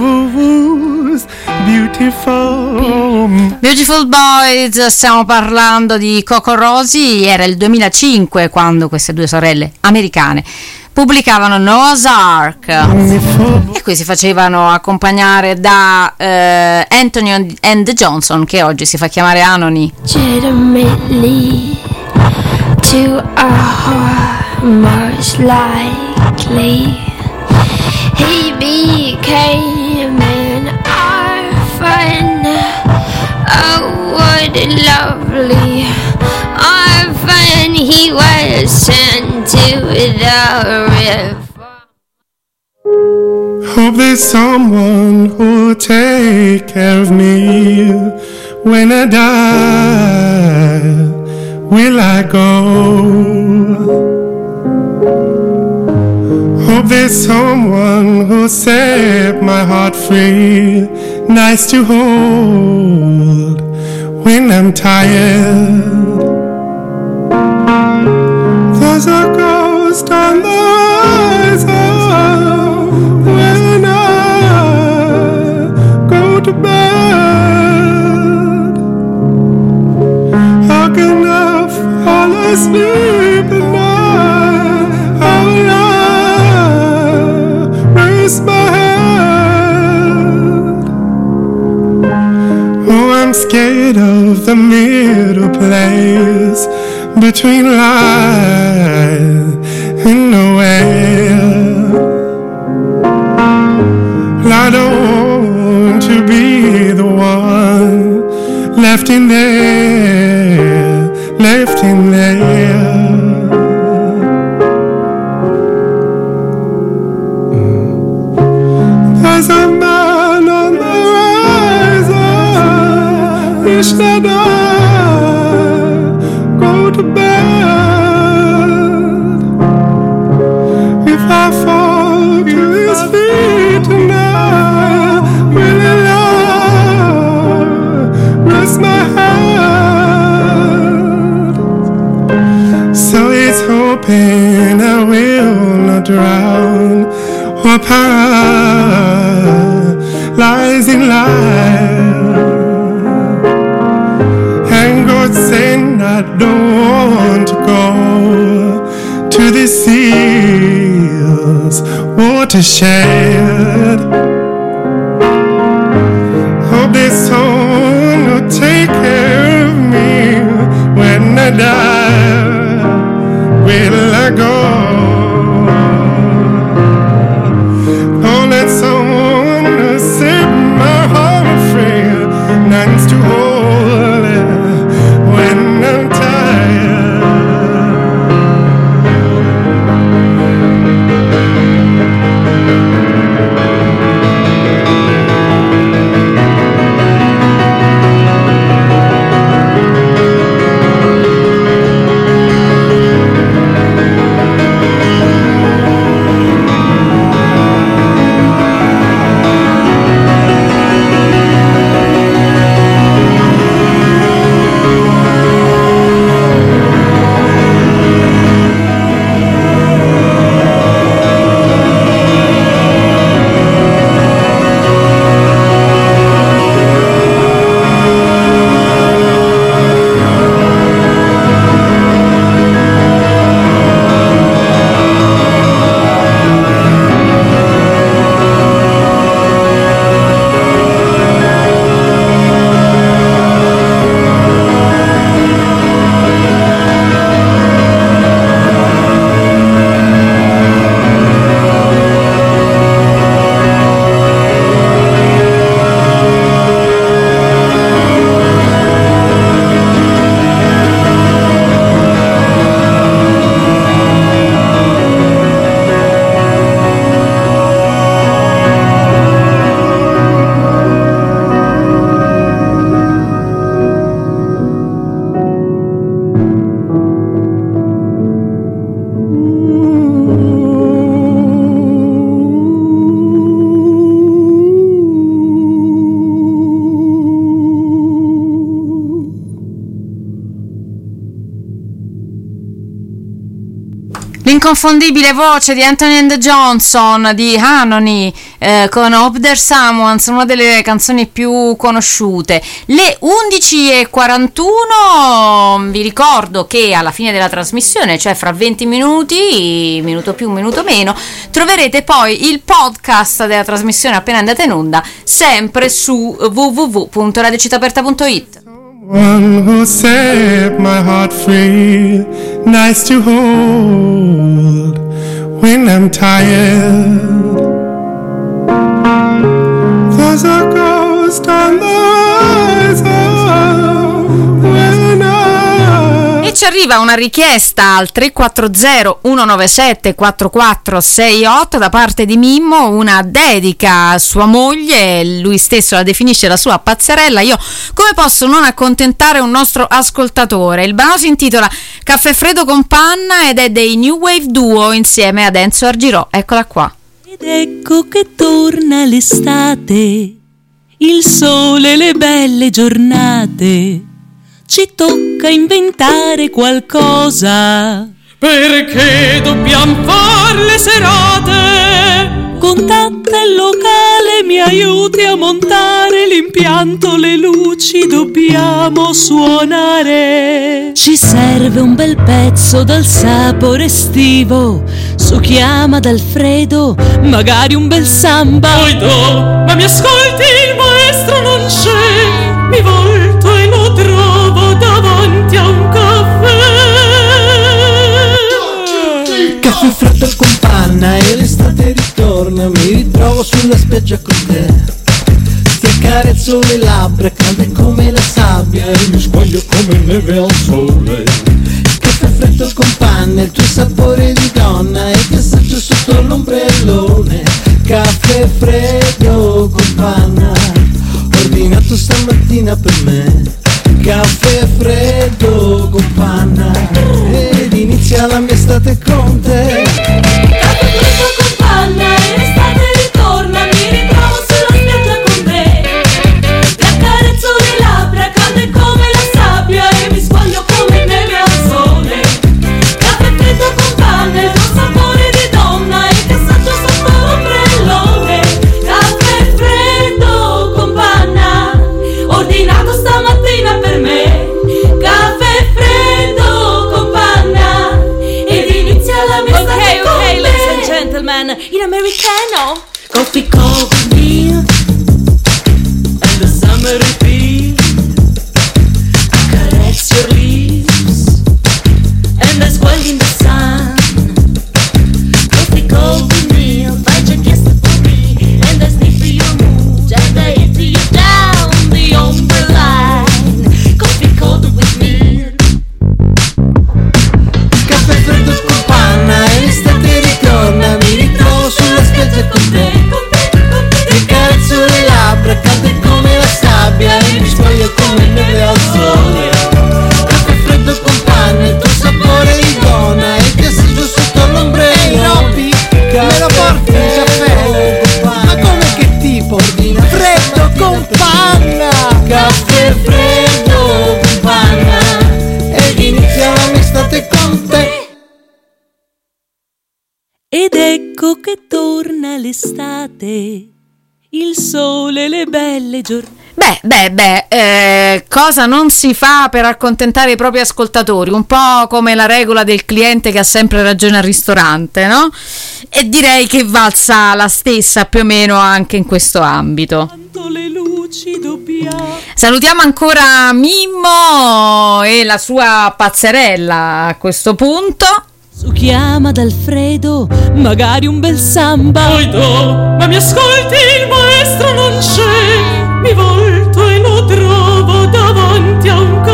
Beautiful Boys, stiamo parlando di Coco Rosie. Era il 2005 quando queste due sorelle americane pubblicavano Noah's Ark e qui si facevano accompagnare da Anthony and the Johnson, che oggi si fa chiamare Anony. Legitimately to our most likely he became an orphan. Oh, what a lovely orphan he was sent to the river. Hope there's someone who'll take care of me when I die. Will I go? Hope there's someone who'll set my heart free, nice to hold when I'm tired. There's a ghost on the horizon when I go to bed. How can I fall asleep at night? How will I raise my head? Oh, I'm scared of the middle place between life and nowhere. I don't want to be the one left in there, left in there. There's a man on the horizon, wish that I go to bed. If I fall to his feet tonight, will he rest my head? So he's hoping I will not drown or paralyze in life. And God saying I don't want to go to the seas watershed. Hope this someone will take care of me when I die. Will I go? Oh, let someone set my heart free, nice to hold it when I'm tired. l'inconfondibile voce di Anthony and Johnson di Anony con Hope There's Someone, una delle canzoni più conosciute. Le 11:41, vi ricordo che alla fine della trasmissione, cioè fra 20 minuti, minuto più, minuto meno, troverete poi il podcast della trasmissione appena andata in onda, sempre su www.radiocittaaperta.it. One who set my heart free, nice to hold when I'm tired. There's a ghost on the horizon when E ci arriva una richiesta al 340 197 4468 da parte di Mimmo, una dedica a sua moglie, lui stesso la definisce la sua pazzerella. Io come posso non accontentare un nostro ascoltatore? Il brano si intitola Caffè freddo con panna ed è dei New Wave Duo insieme ad Enzo Argirò. Eccola qua. Ed ecco che torna l'estate, il sole, le belle giornate. Ci tocca inventare qualcosa, perché dobbiamo far le serate. Contatta il locale, mi aiuti a montare l'impianto, le luci dobbiamo suonare. Ci serve un bel pezzo dal sapore estivo, succhiama d'Alfredo, magari un bel samba. Poi do, ma mi ascolti, il maestro non c'è, mi volto e lo trovo davanti a un caffè. Caffè freddo con panna e l'estate ritorna, mi ritrovo sulla spiaggia con te. Ti accarezzo le labbra, calde come la sabbia e mi squaglio come neve al sole. Caffè freddo con panna, il tuo sapore di donna e ti assaggio sotto l'ombrellone. Caffè freddo con panna, ordinato stamattina per me. Caffè freddo con panna ed inizia la mia estate con te. Caffè freddo con panna e l'estate ritorna, mi ritrovo sulla spiaggia con te. Ti accarezzo le labbra, calde come la sabbia e mi squaglio come neve al sole. Caffè freddo con panna, il tuo sapore di donna e ti assaggio sotto l'ombrellone. Caffè freddo con panna, ordinato stamattina per me. Caffè freddo con panna ed inizia la mia estate con me. Ladies and gentlemen, in americano. Coffee cold with me and the summer repeat. I caress your lips and I squall in the sun. Coffee cold with me, fai già chiesto for me and I sniff your mood and I hit you down the umbrella. Coffee cold with me. Caffè freddo con panna e l'estate ritorna, mi ritrovo sulla spiaggia con te. Ti accarezzo le labbra, calde come la sabbia e mi squaglio come neve al sole. Caffè freddo con panna, il tuo sapore di donna e ti assaggio sotto l'ombrello. Me lo porti il caffè con panna? Ma come che tipo? Ordina freddo con panna. Caffè freddo con panna ed inizia la mia estate con te. Ed ecco che torna l'estate, il sole, le belle giornate. Cosa non si fa per accontentare i propri ascoltatori? Un po' come la regola del cliente che ha sempre ragione al ristorante, no? E direi che valsa la stessa più o meno anche in questo ambito. Le luci dobbiamo. Salutiamo ancora Mimmo e la sua pazzerella a questo punto. Succhiama d'Alfredo, magari un bel samba. Poi do, ma mi ascolti, il maestro non c'è, mi volto e lo trovo davanti a un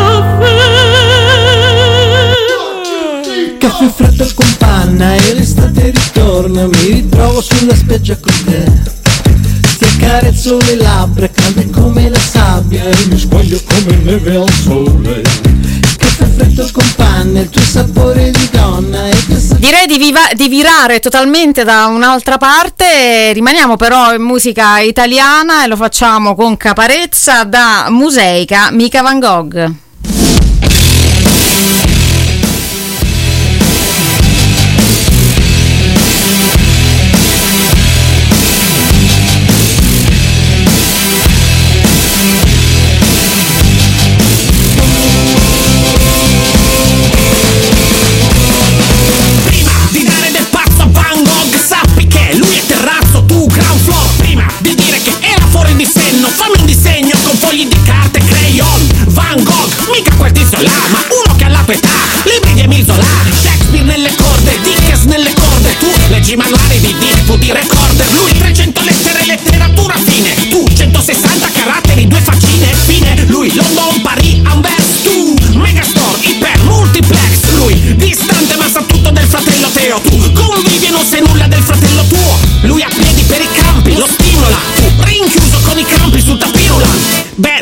caffè. Caffè freddo con panna e l'estate ritorna, mi ritrovo sulla spiaggia con te. Ti accarezzo le labbra, calde come la sabbia e mi squaglio come neve al sole. Caffè freddo con panna, il tuo sapore di donna e direi di virare totalmente da un'altra parte. Rimaniamo però in musica italiana e lo facciamo con Caparezza da Museica, Mica Van Gogh.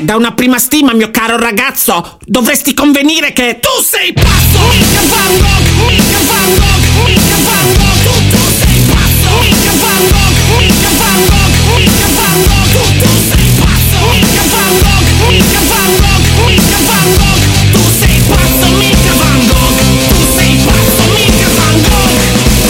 da una prima stima, mio caro ragazzo, dovresti convenire che tu sei pazzo. Mica Van Gogh, mica Van Gogh, mica Van Gogh, tu sei pazzo. Mica Van Gogh, mica Van Gogh, mica Van Gogh, tu sei pazzo. Mica Van Gogh, mica Van Gogh, mica Van Gogh, tu sei pazzo. Mica Van Gogh, tu sei pazzo. Mica Van Gogh.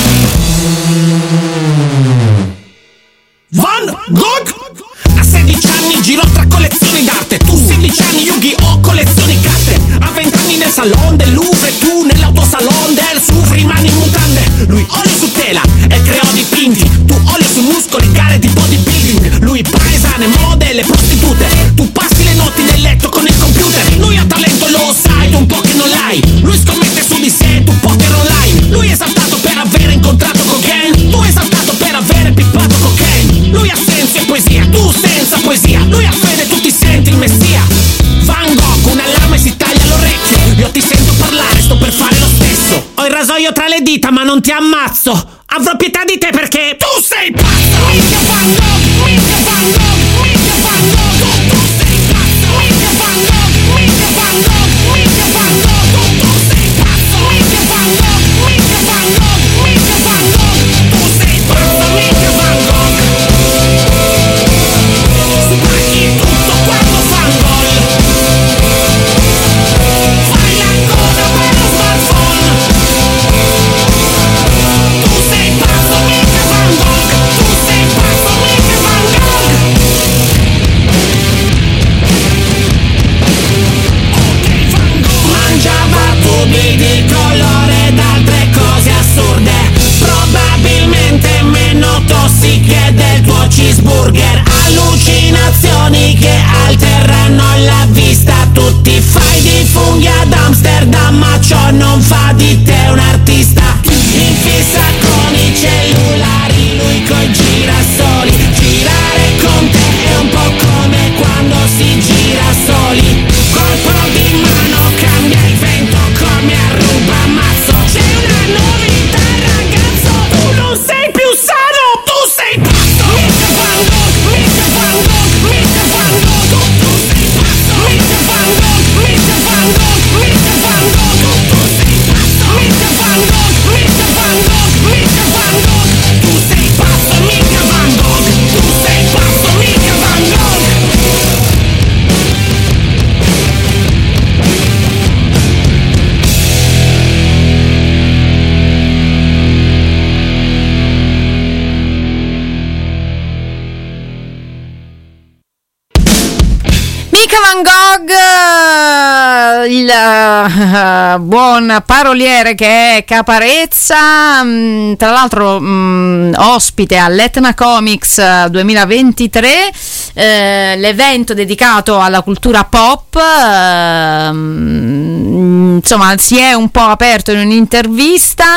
Van Gogh? A 16 anni girò tra collezioni d'arte. Tu 16 anni Yu-Gi-Oh! Collezioni carte. A 20 anni nel salon del Louvre, tu nell'autosalon del Louvre, rimani in mutande. Lui olio su tela e creò dipinti. Tu olio su muscoli, gare di bodybuilding. Lui paesane, mode, le prostitute. Tu passi le notti nel letto con il computer. Lui ha talento, lo sai, tu un po' che non l'hai. Lui scommette su di sé, tu poker online. Lui è esaltato per aver incontrato cocaine. Tu esaltato per aver pippato cocaine. Lui ha senso e poesia, tu senza poesia. Lui ha fede, tu ti senti il messia. Van Gogh, una lama e si taglia l'orecchio. Io ti sento parlare, sto per fare lo stesso. Ho il rasoio tra le dita ma non ti ammazzo. Avrò pietà di te perché tu sei pazzo. Mica Van Gogh, mica Van Gogh, mica Van Gogh, tu sei pazzo. Mica Van Gogh, mica Van Gogh, mica Van Gogh, tu sei pazzo. Mica Van Gogh, mica Van Gogh, mica Van Gogh, tu sei pazzo. Mica Van Gogh. Spacchi tutto quando Van Gogh. Fai la coda per lo smartphone. Tu sei pazzo, mica Van Gogh. Tu sei pazzo, mica Van Gogh. Ok, Van Gogh. Mangiava tubi di colore ed altre cose assurde, probabilmente meno tossiche del tuo cheeseburger. Allucinazioni che alterano la vista. Tu ti fai di funghi ad Amsterdam, ma ciò non fa di te un artista. In fissa con i cellulari, lui coi girasoli. Girare con te è un po' come quando si gira soli. Colpo di mano cambia il vento come a ruba mazzo. C'è una novità ragazzo, tu non sei più sano, tu sei pazzo. Mica Van Gogh, mica Van Gogh, mica Van Gogh, tu sei pazzo. Mica Van Gogh, mica Van Gogh, mica Van Gogh, tu sei pazzo. Mica Van Gogh, mica Van Gogh, mica Van Gogh, tu sei pazzo. Mica Van Gogh, tu sei pazzo. Mica Van Gogh. Mica Van Gogh, il buon paroliere che è Caparezza, tra l'altro ospite all'Etna Comics 2023, l'evento dedicato alla cultura pop. Insomma, si è un po' aperto in un'intervista.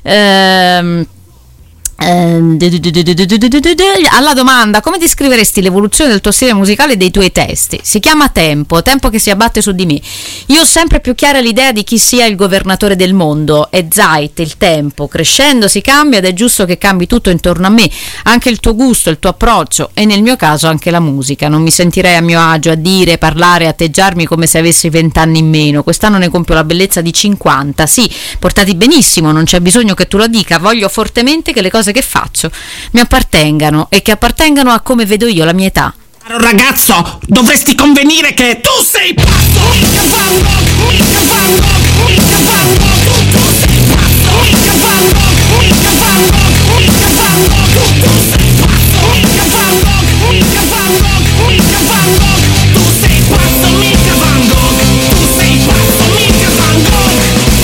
Alla domanda come descriveresti l'evoluzione del tuo stile musicale e dei tuoi testi, si chiama tempo che si abbatte su di me. Io ho sempre più chiara l'idea di chi sia il governatore del mondo. È Zeit, il tempo crescendo si cambia ed è giusto che cambi tutto intorno a me, anche il tuo gusto, il tuo approccio e nel mio caso anche la musica. Non mi sentirei a mio agio a dire, parlare, atteggiarmi come se avessi 20 anni in meno. Quest'anno ne compio la bellezza di 50. Sì, portati benissimo, non c'è bisogno che tu lo dica. Voglio fortemente che le cose che faccio mi appartengano e che appartengano a come vedo io la mia età. Caro ragazzo, dovresti convenire che tu sei pazzo. Mica Van Gogh, mica Van Gogh, mica Van Gogh, tu sei pazzo. Mica Van Gogh, mica Van Gogh, mica Van Gogh, tu sei pazzo. Mica Van Gogh, mica Van Gogh, mica Van Gogh, tu sei pazzo. Mica Van Gogh, tu sei pazzo. Mica Van Gogh.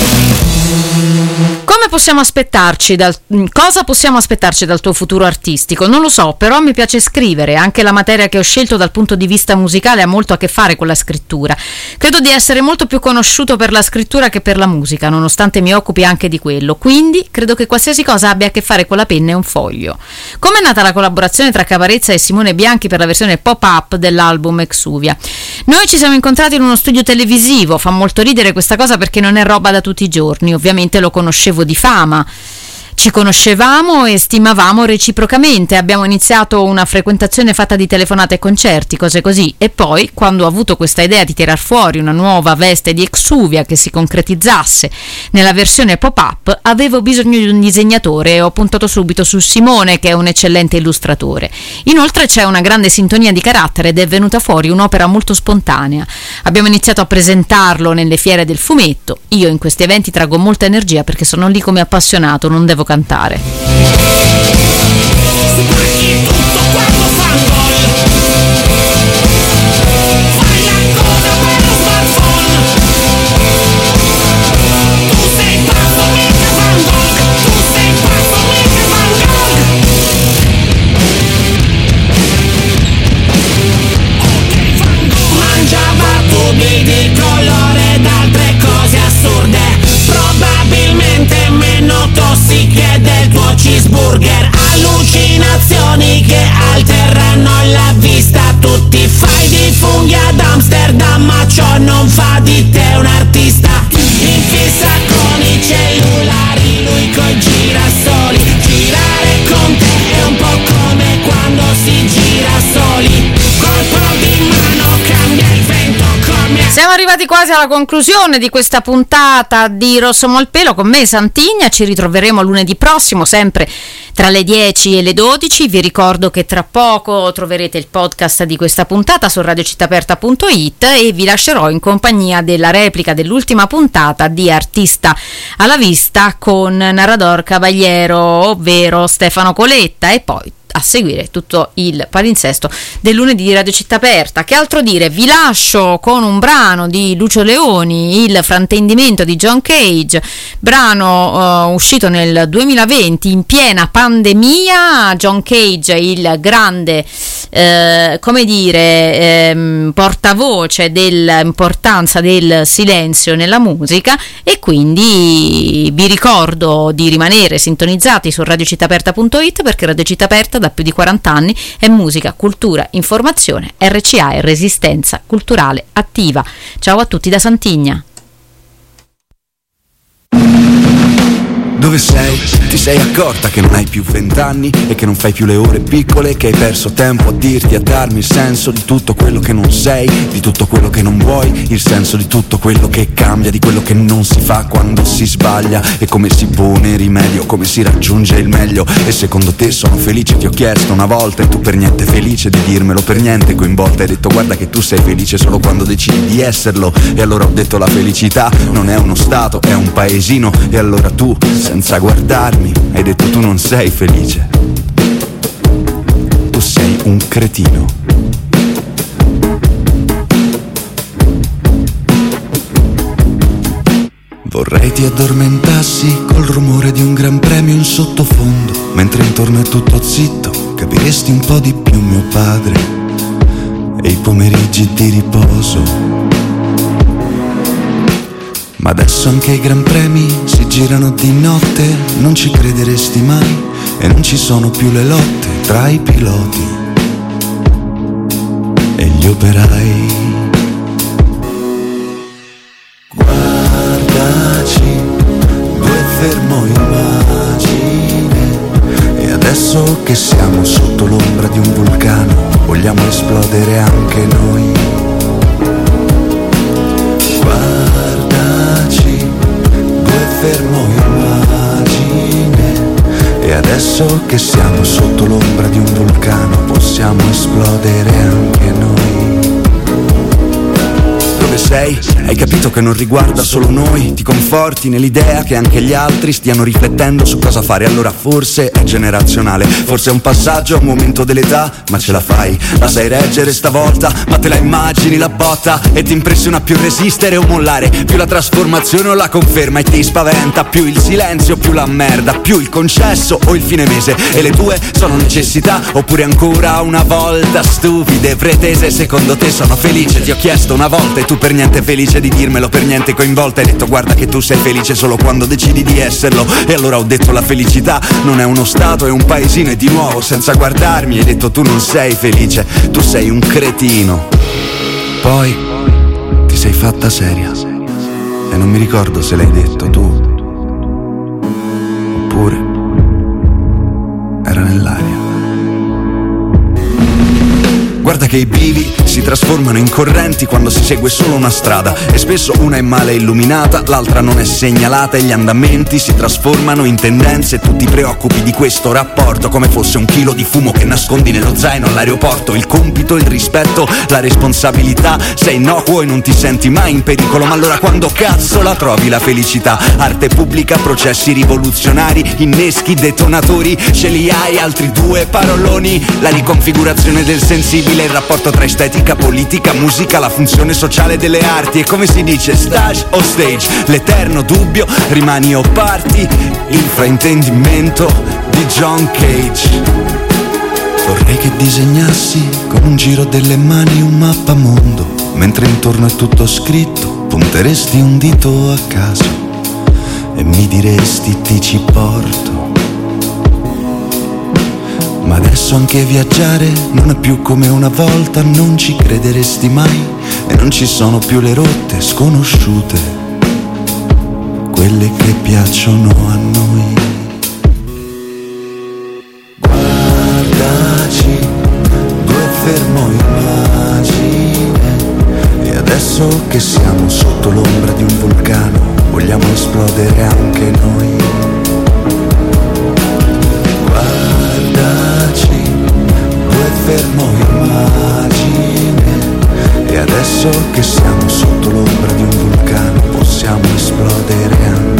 Come possiamo aspettarci cosa possiamo aspettarci dal tuo futuro artistico? Non lo so, però mi piace scrivere. Anche la materia che ho scelto dal punto di vista musicale ha molto a che fare con la scrittura. Credo di essere molto più conosciuto per la scrittura che per la musica, nonostante mi occupi anche di quello. Quindi credo che qualsiasi cosa abbia a che fare con la penna e un foglio. Come è nata la collaborazione tra Caparezza e Simone Bianchi per la versione pop-up dell'album Exuvia? Noi ci siamo incontrati in uno studio televisivo. Fa molto ridere questa cosa perché non è roba da tutti i giorni. Ovviamente lo conoscevo di fama. Ci conoscevamo e stimavamo reciprocamente, abbiamo iniziato una frequentazione fatta di telefonate e concerti, cose così, e poi, quando ho avuto questa idea di tirar fuori una nuova veste di Exuvia che si concretizzasse nella versione pop-up, avevo bisogno di un disegnatore e ho puntato subito su Simone, che è un eccellente illustratore. Inoltre c'è una grande sintonia di carattere ed è venuta fuori un'opera molto spontanea. Abbiamo iniziato a presentarlo nelle fiere del fumetto. Io in questi eventi traggo molta energia perché sono lì come appassionato, non devo cantare. Mangiava tubi di colore ed altre cose assurde, probabilmente meno tossiche del tuo cheeseburger. Allucinazioni che alterano la vista. Tu ti fai di funghi ad Amsterdam, ma ciò non fa di te un artista. In fissa con i cellulari, lui coi girasoli. Girare con te è un po' come quando si gira soli. Colpo di mano cambia il vento come... Siamo arrivati quasi alla conclusione di questa puntata di Rosso Malpelo con me Santigna. Ci ritroveremo lunedì prossimo, sempre tra le 10 e le 12. Vi ricordo che tra poco troverete il podcast di questa puntata su radiocittaperta.it e vi lascerò in compagnia della replica dell'ultima puntata di Artista alla Vista con Narrador Cavaliero, ovvero Stefano Coletta, e poi a seguire tutto il palinsesto del lunedì di Radio Città Aperta. Che altro dire? Vi lascio con un brano di Lucio Leoni, Il fraintendimento di John Cage, brano uscito nel 2020 in piena pandemia. John Cage, il grande portavoce dell'importanza del silenzio nella musica, e quindi vi ricordo di rimanere sintonizzati su radiocittaperta.it, perché Radio Città Aperta da più di 40 anni è musica, cultura, informazione, RCA e resistenza culturale attiva. Ciao a tutti da Santigna. Dove sei? Ti sei accorta che non hai più 20 anni e che non fai più le ore piccole, che hai perso tempo a dirti, a darmi il senso di tutto quello che non sei, di tutto quello che non vuoi, il senso di tutto quello che cambia, di quello che non si fa quando si sbaglia, e come si pone rimedio, come si raggiunge il meglio. E secondo te sono felice? Ti ho chiesto una volta e tu per niente felice di dirmelo, per niente coinvolta. Hai detto guarda che tu sei felice solo quando decidi di esserlo, e allora ho detto la felicità non è uno stato, è un paesino. E allora tu, senza guardarmi, hai detto tu non sei felice, tu sei un cretino. Vorrei ti addormentassi col rumore di un gran premio in sottofondo, mentre intorno è tutto zitto, capiresti un po' di più mio padre e i pomeriggi di riposo. Ma adesso anche i gran premi si girano di notte, non ci crederesti mai, e non ci sono più le lotte tra i piloti e gli operai. Guardaci, due fermo immagine, e adesso che siamo sotto l'ombra di un vulcano, vogliamo esplodere anche noi. Fermo immagine, e adesso che siamo sotto l'ombra di un vulcano, possiamo esplodere anche noi. Dove sei? Hai capito che non riguarda solo noi, ti conforti nell'idea che anche gli altri stiano riflettendo su cosa fare. Allora forse è generazionale, forse è un passaggio, un momento dell'età, ma ce la fai, la sai reggere stavolta, ma te la immagini la botta, e ti impressiona più resistere o mollare, più la trasformazione o la conferma, e ti spaventa più il silenzio, più la merda, più il concesso o il fine mese. E le tue sono necessità, oppure ancora una volta stupide pretese. Secondo te sono felice? Ti ho chiesto una volta e tu per niente felice di dirmelo, per niente coinvolta. Hai detto guarda che tu sei felice solo quando decidi di esserlo, e allora ho detto la felicità non è uno stato, è un paesino. E di nuovo senza guardarmi hai detto tu non sei felice, tu sei un cretino. Poi ti sei fatta seria e non mi ricordo se l'hai detto tu oppure entra nell'aria. Guarda che i bivi si trasformano in correnti quando si segue solo una strada, e spesso una è male illuminata, l'altra non è segnalata, e gli andamenti si trasformano in tendenze, e tu ti preoccupi di questo rapporto come fosse un chilo di fumo che nascondi nello zaino all'aeroporto. Il compito, il rispetto, la responsabilità, sei innocuo e non ti senti mai in pericolo, ma allora quando cazzo la trovi la felicità? Arte pubblica, processi rivoluzionari, inneschi, detonatori, ce li hai altri due paroloni, la riconfigurazione del sensibile, il rapporto tra estetica, politica, musica, la funzione sociale delle arti. E come si dice, stage o stage? L'eterno dubbio, rimani o parti, il fraintendimento di John Cage. Vorrei che disegnassi con un giro delle mani un mappamondo, mentre intorno è tutto scritto, punteresti un dito a caso e mi diresti ti ci porto. Ma adesso anche viaggiare non è più come una volta, non ci crederesti mai, e non ci sono più le rotte sconosciute, quelle che piacciono a noi. Guardaci, due fermo immagine, e adesso che siamo sotto l'ombra di un vulcano, vogliamo esplodere anche noi. Due fermo immagine, e adesso che siamo sotto l'ombra di un vulcano possiamo esplodere anche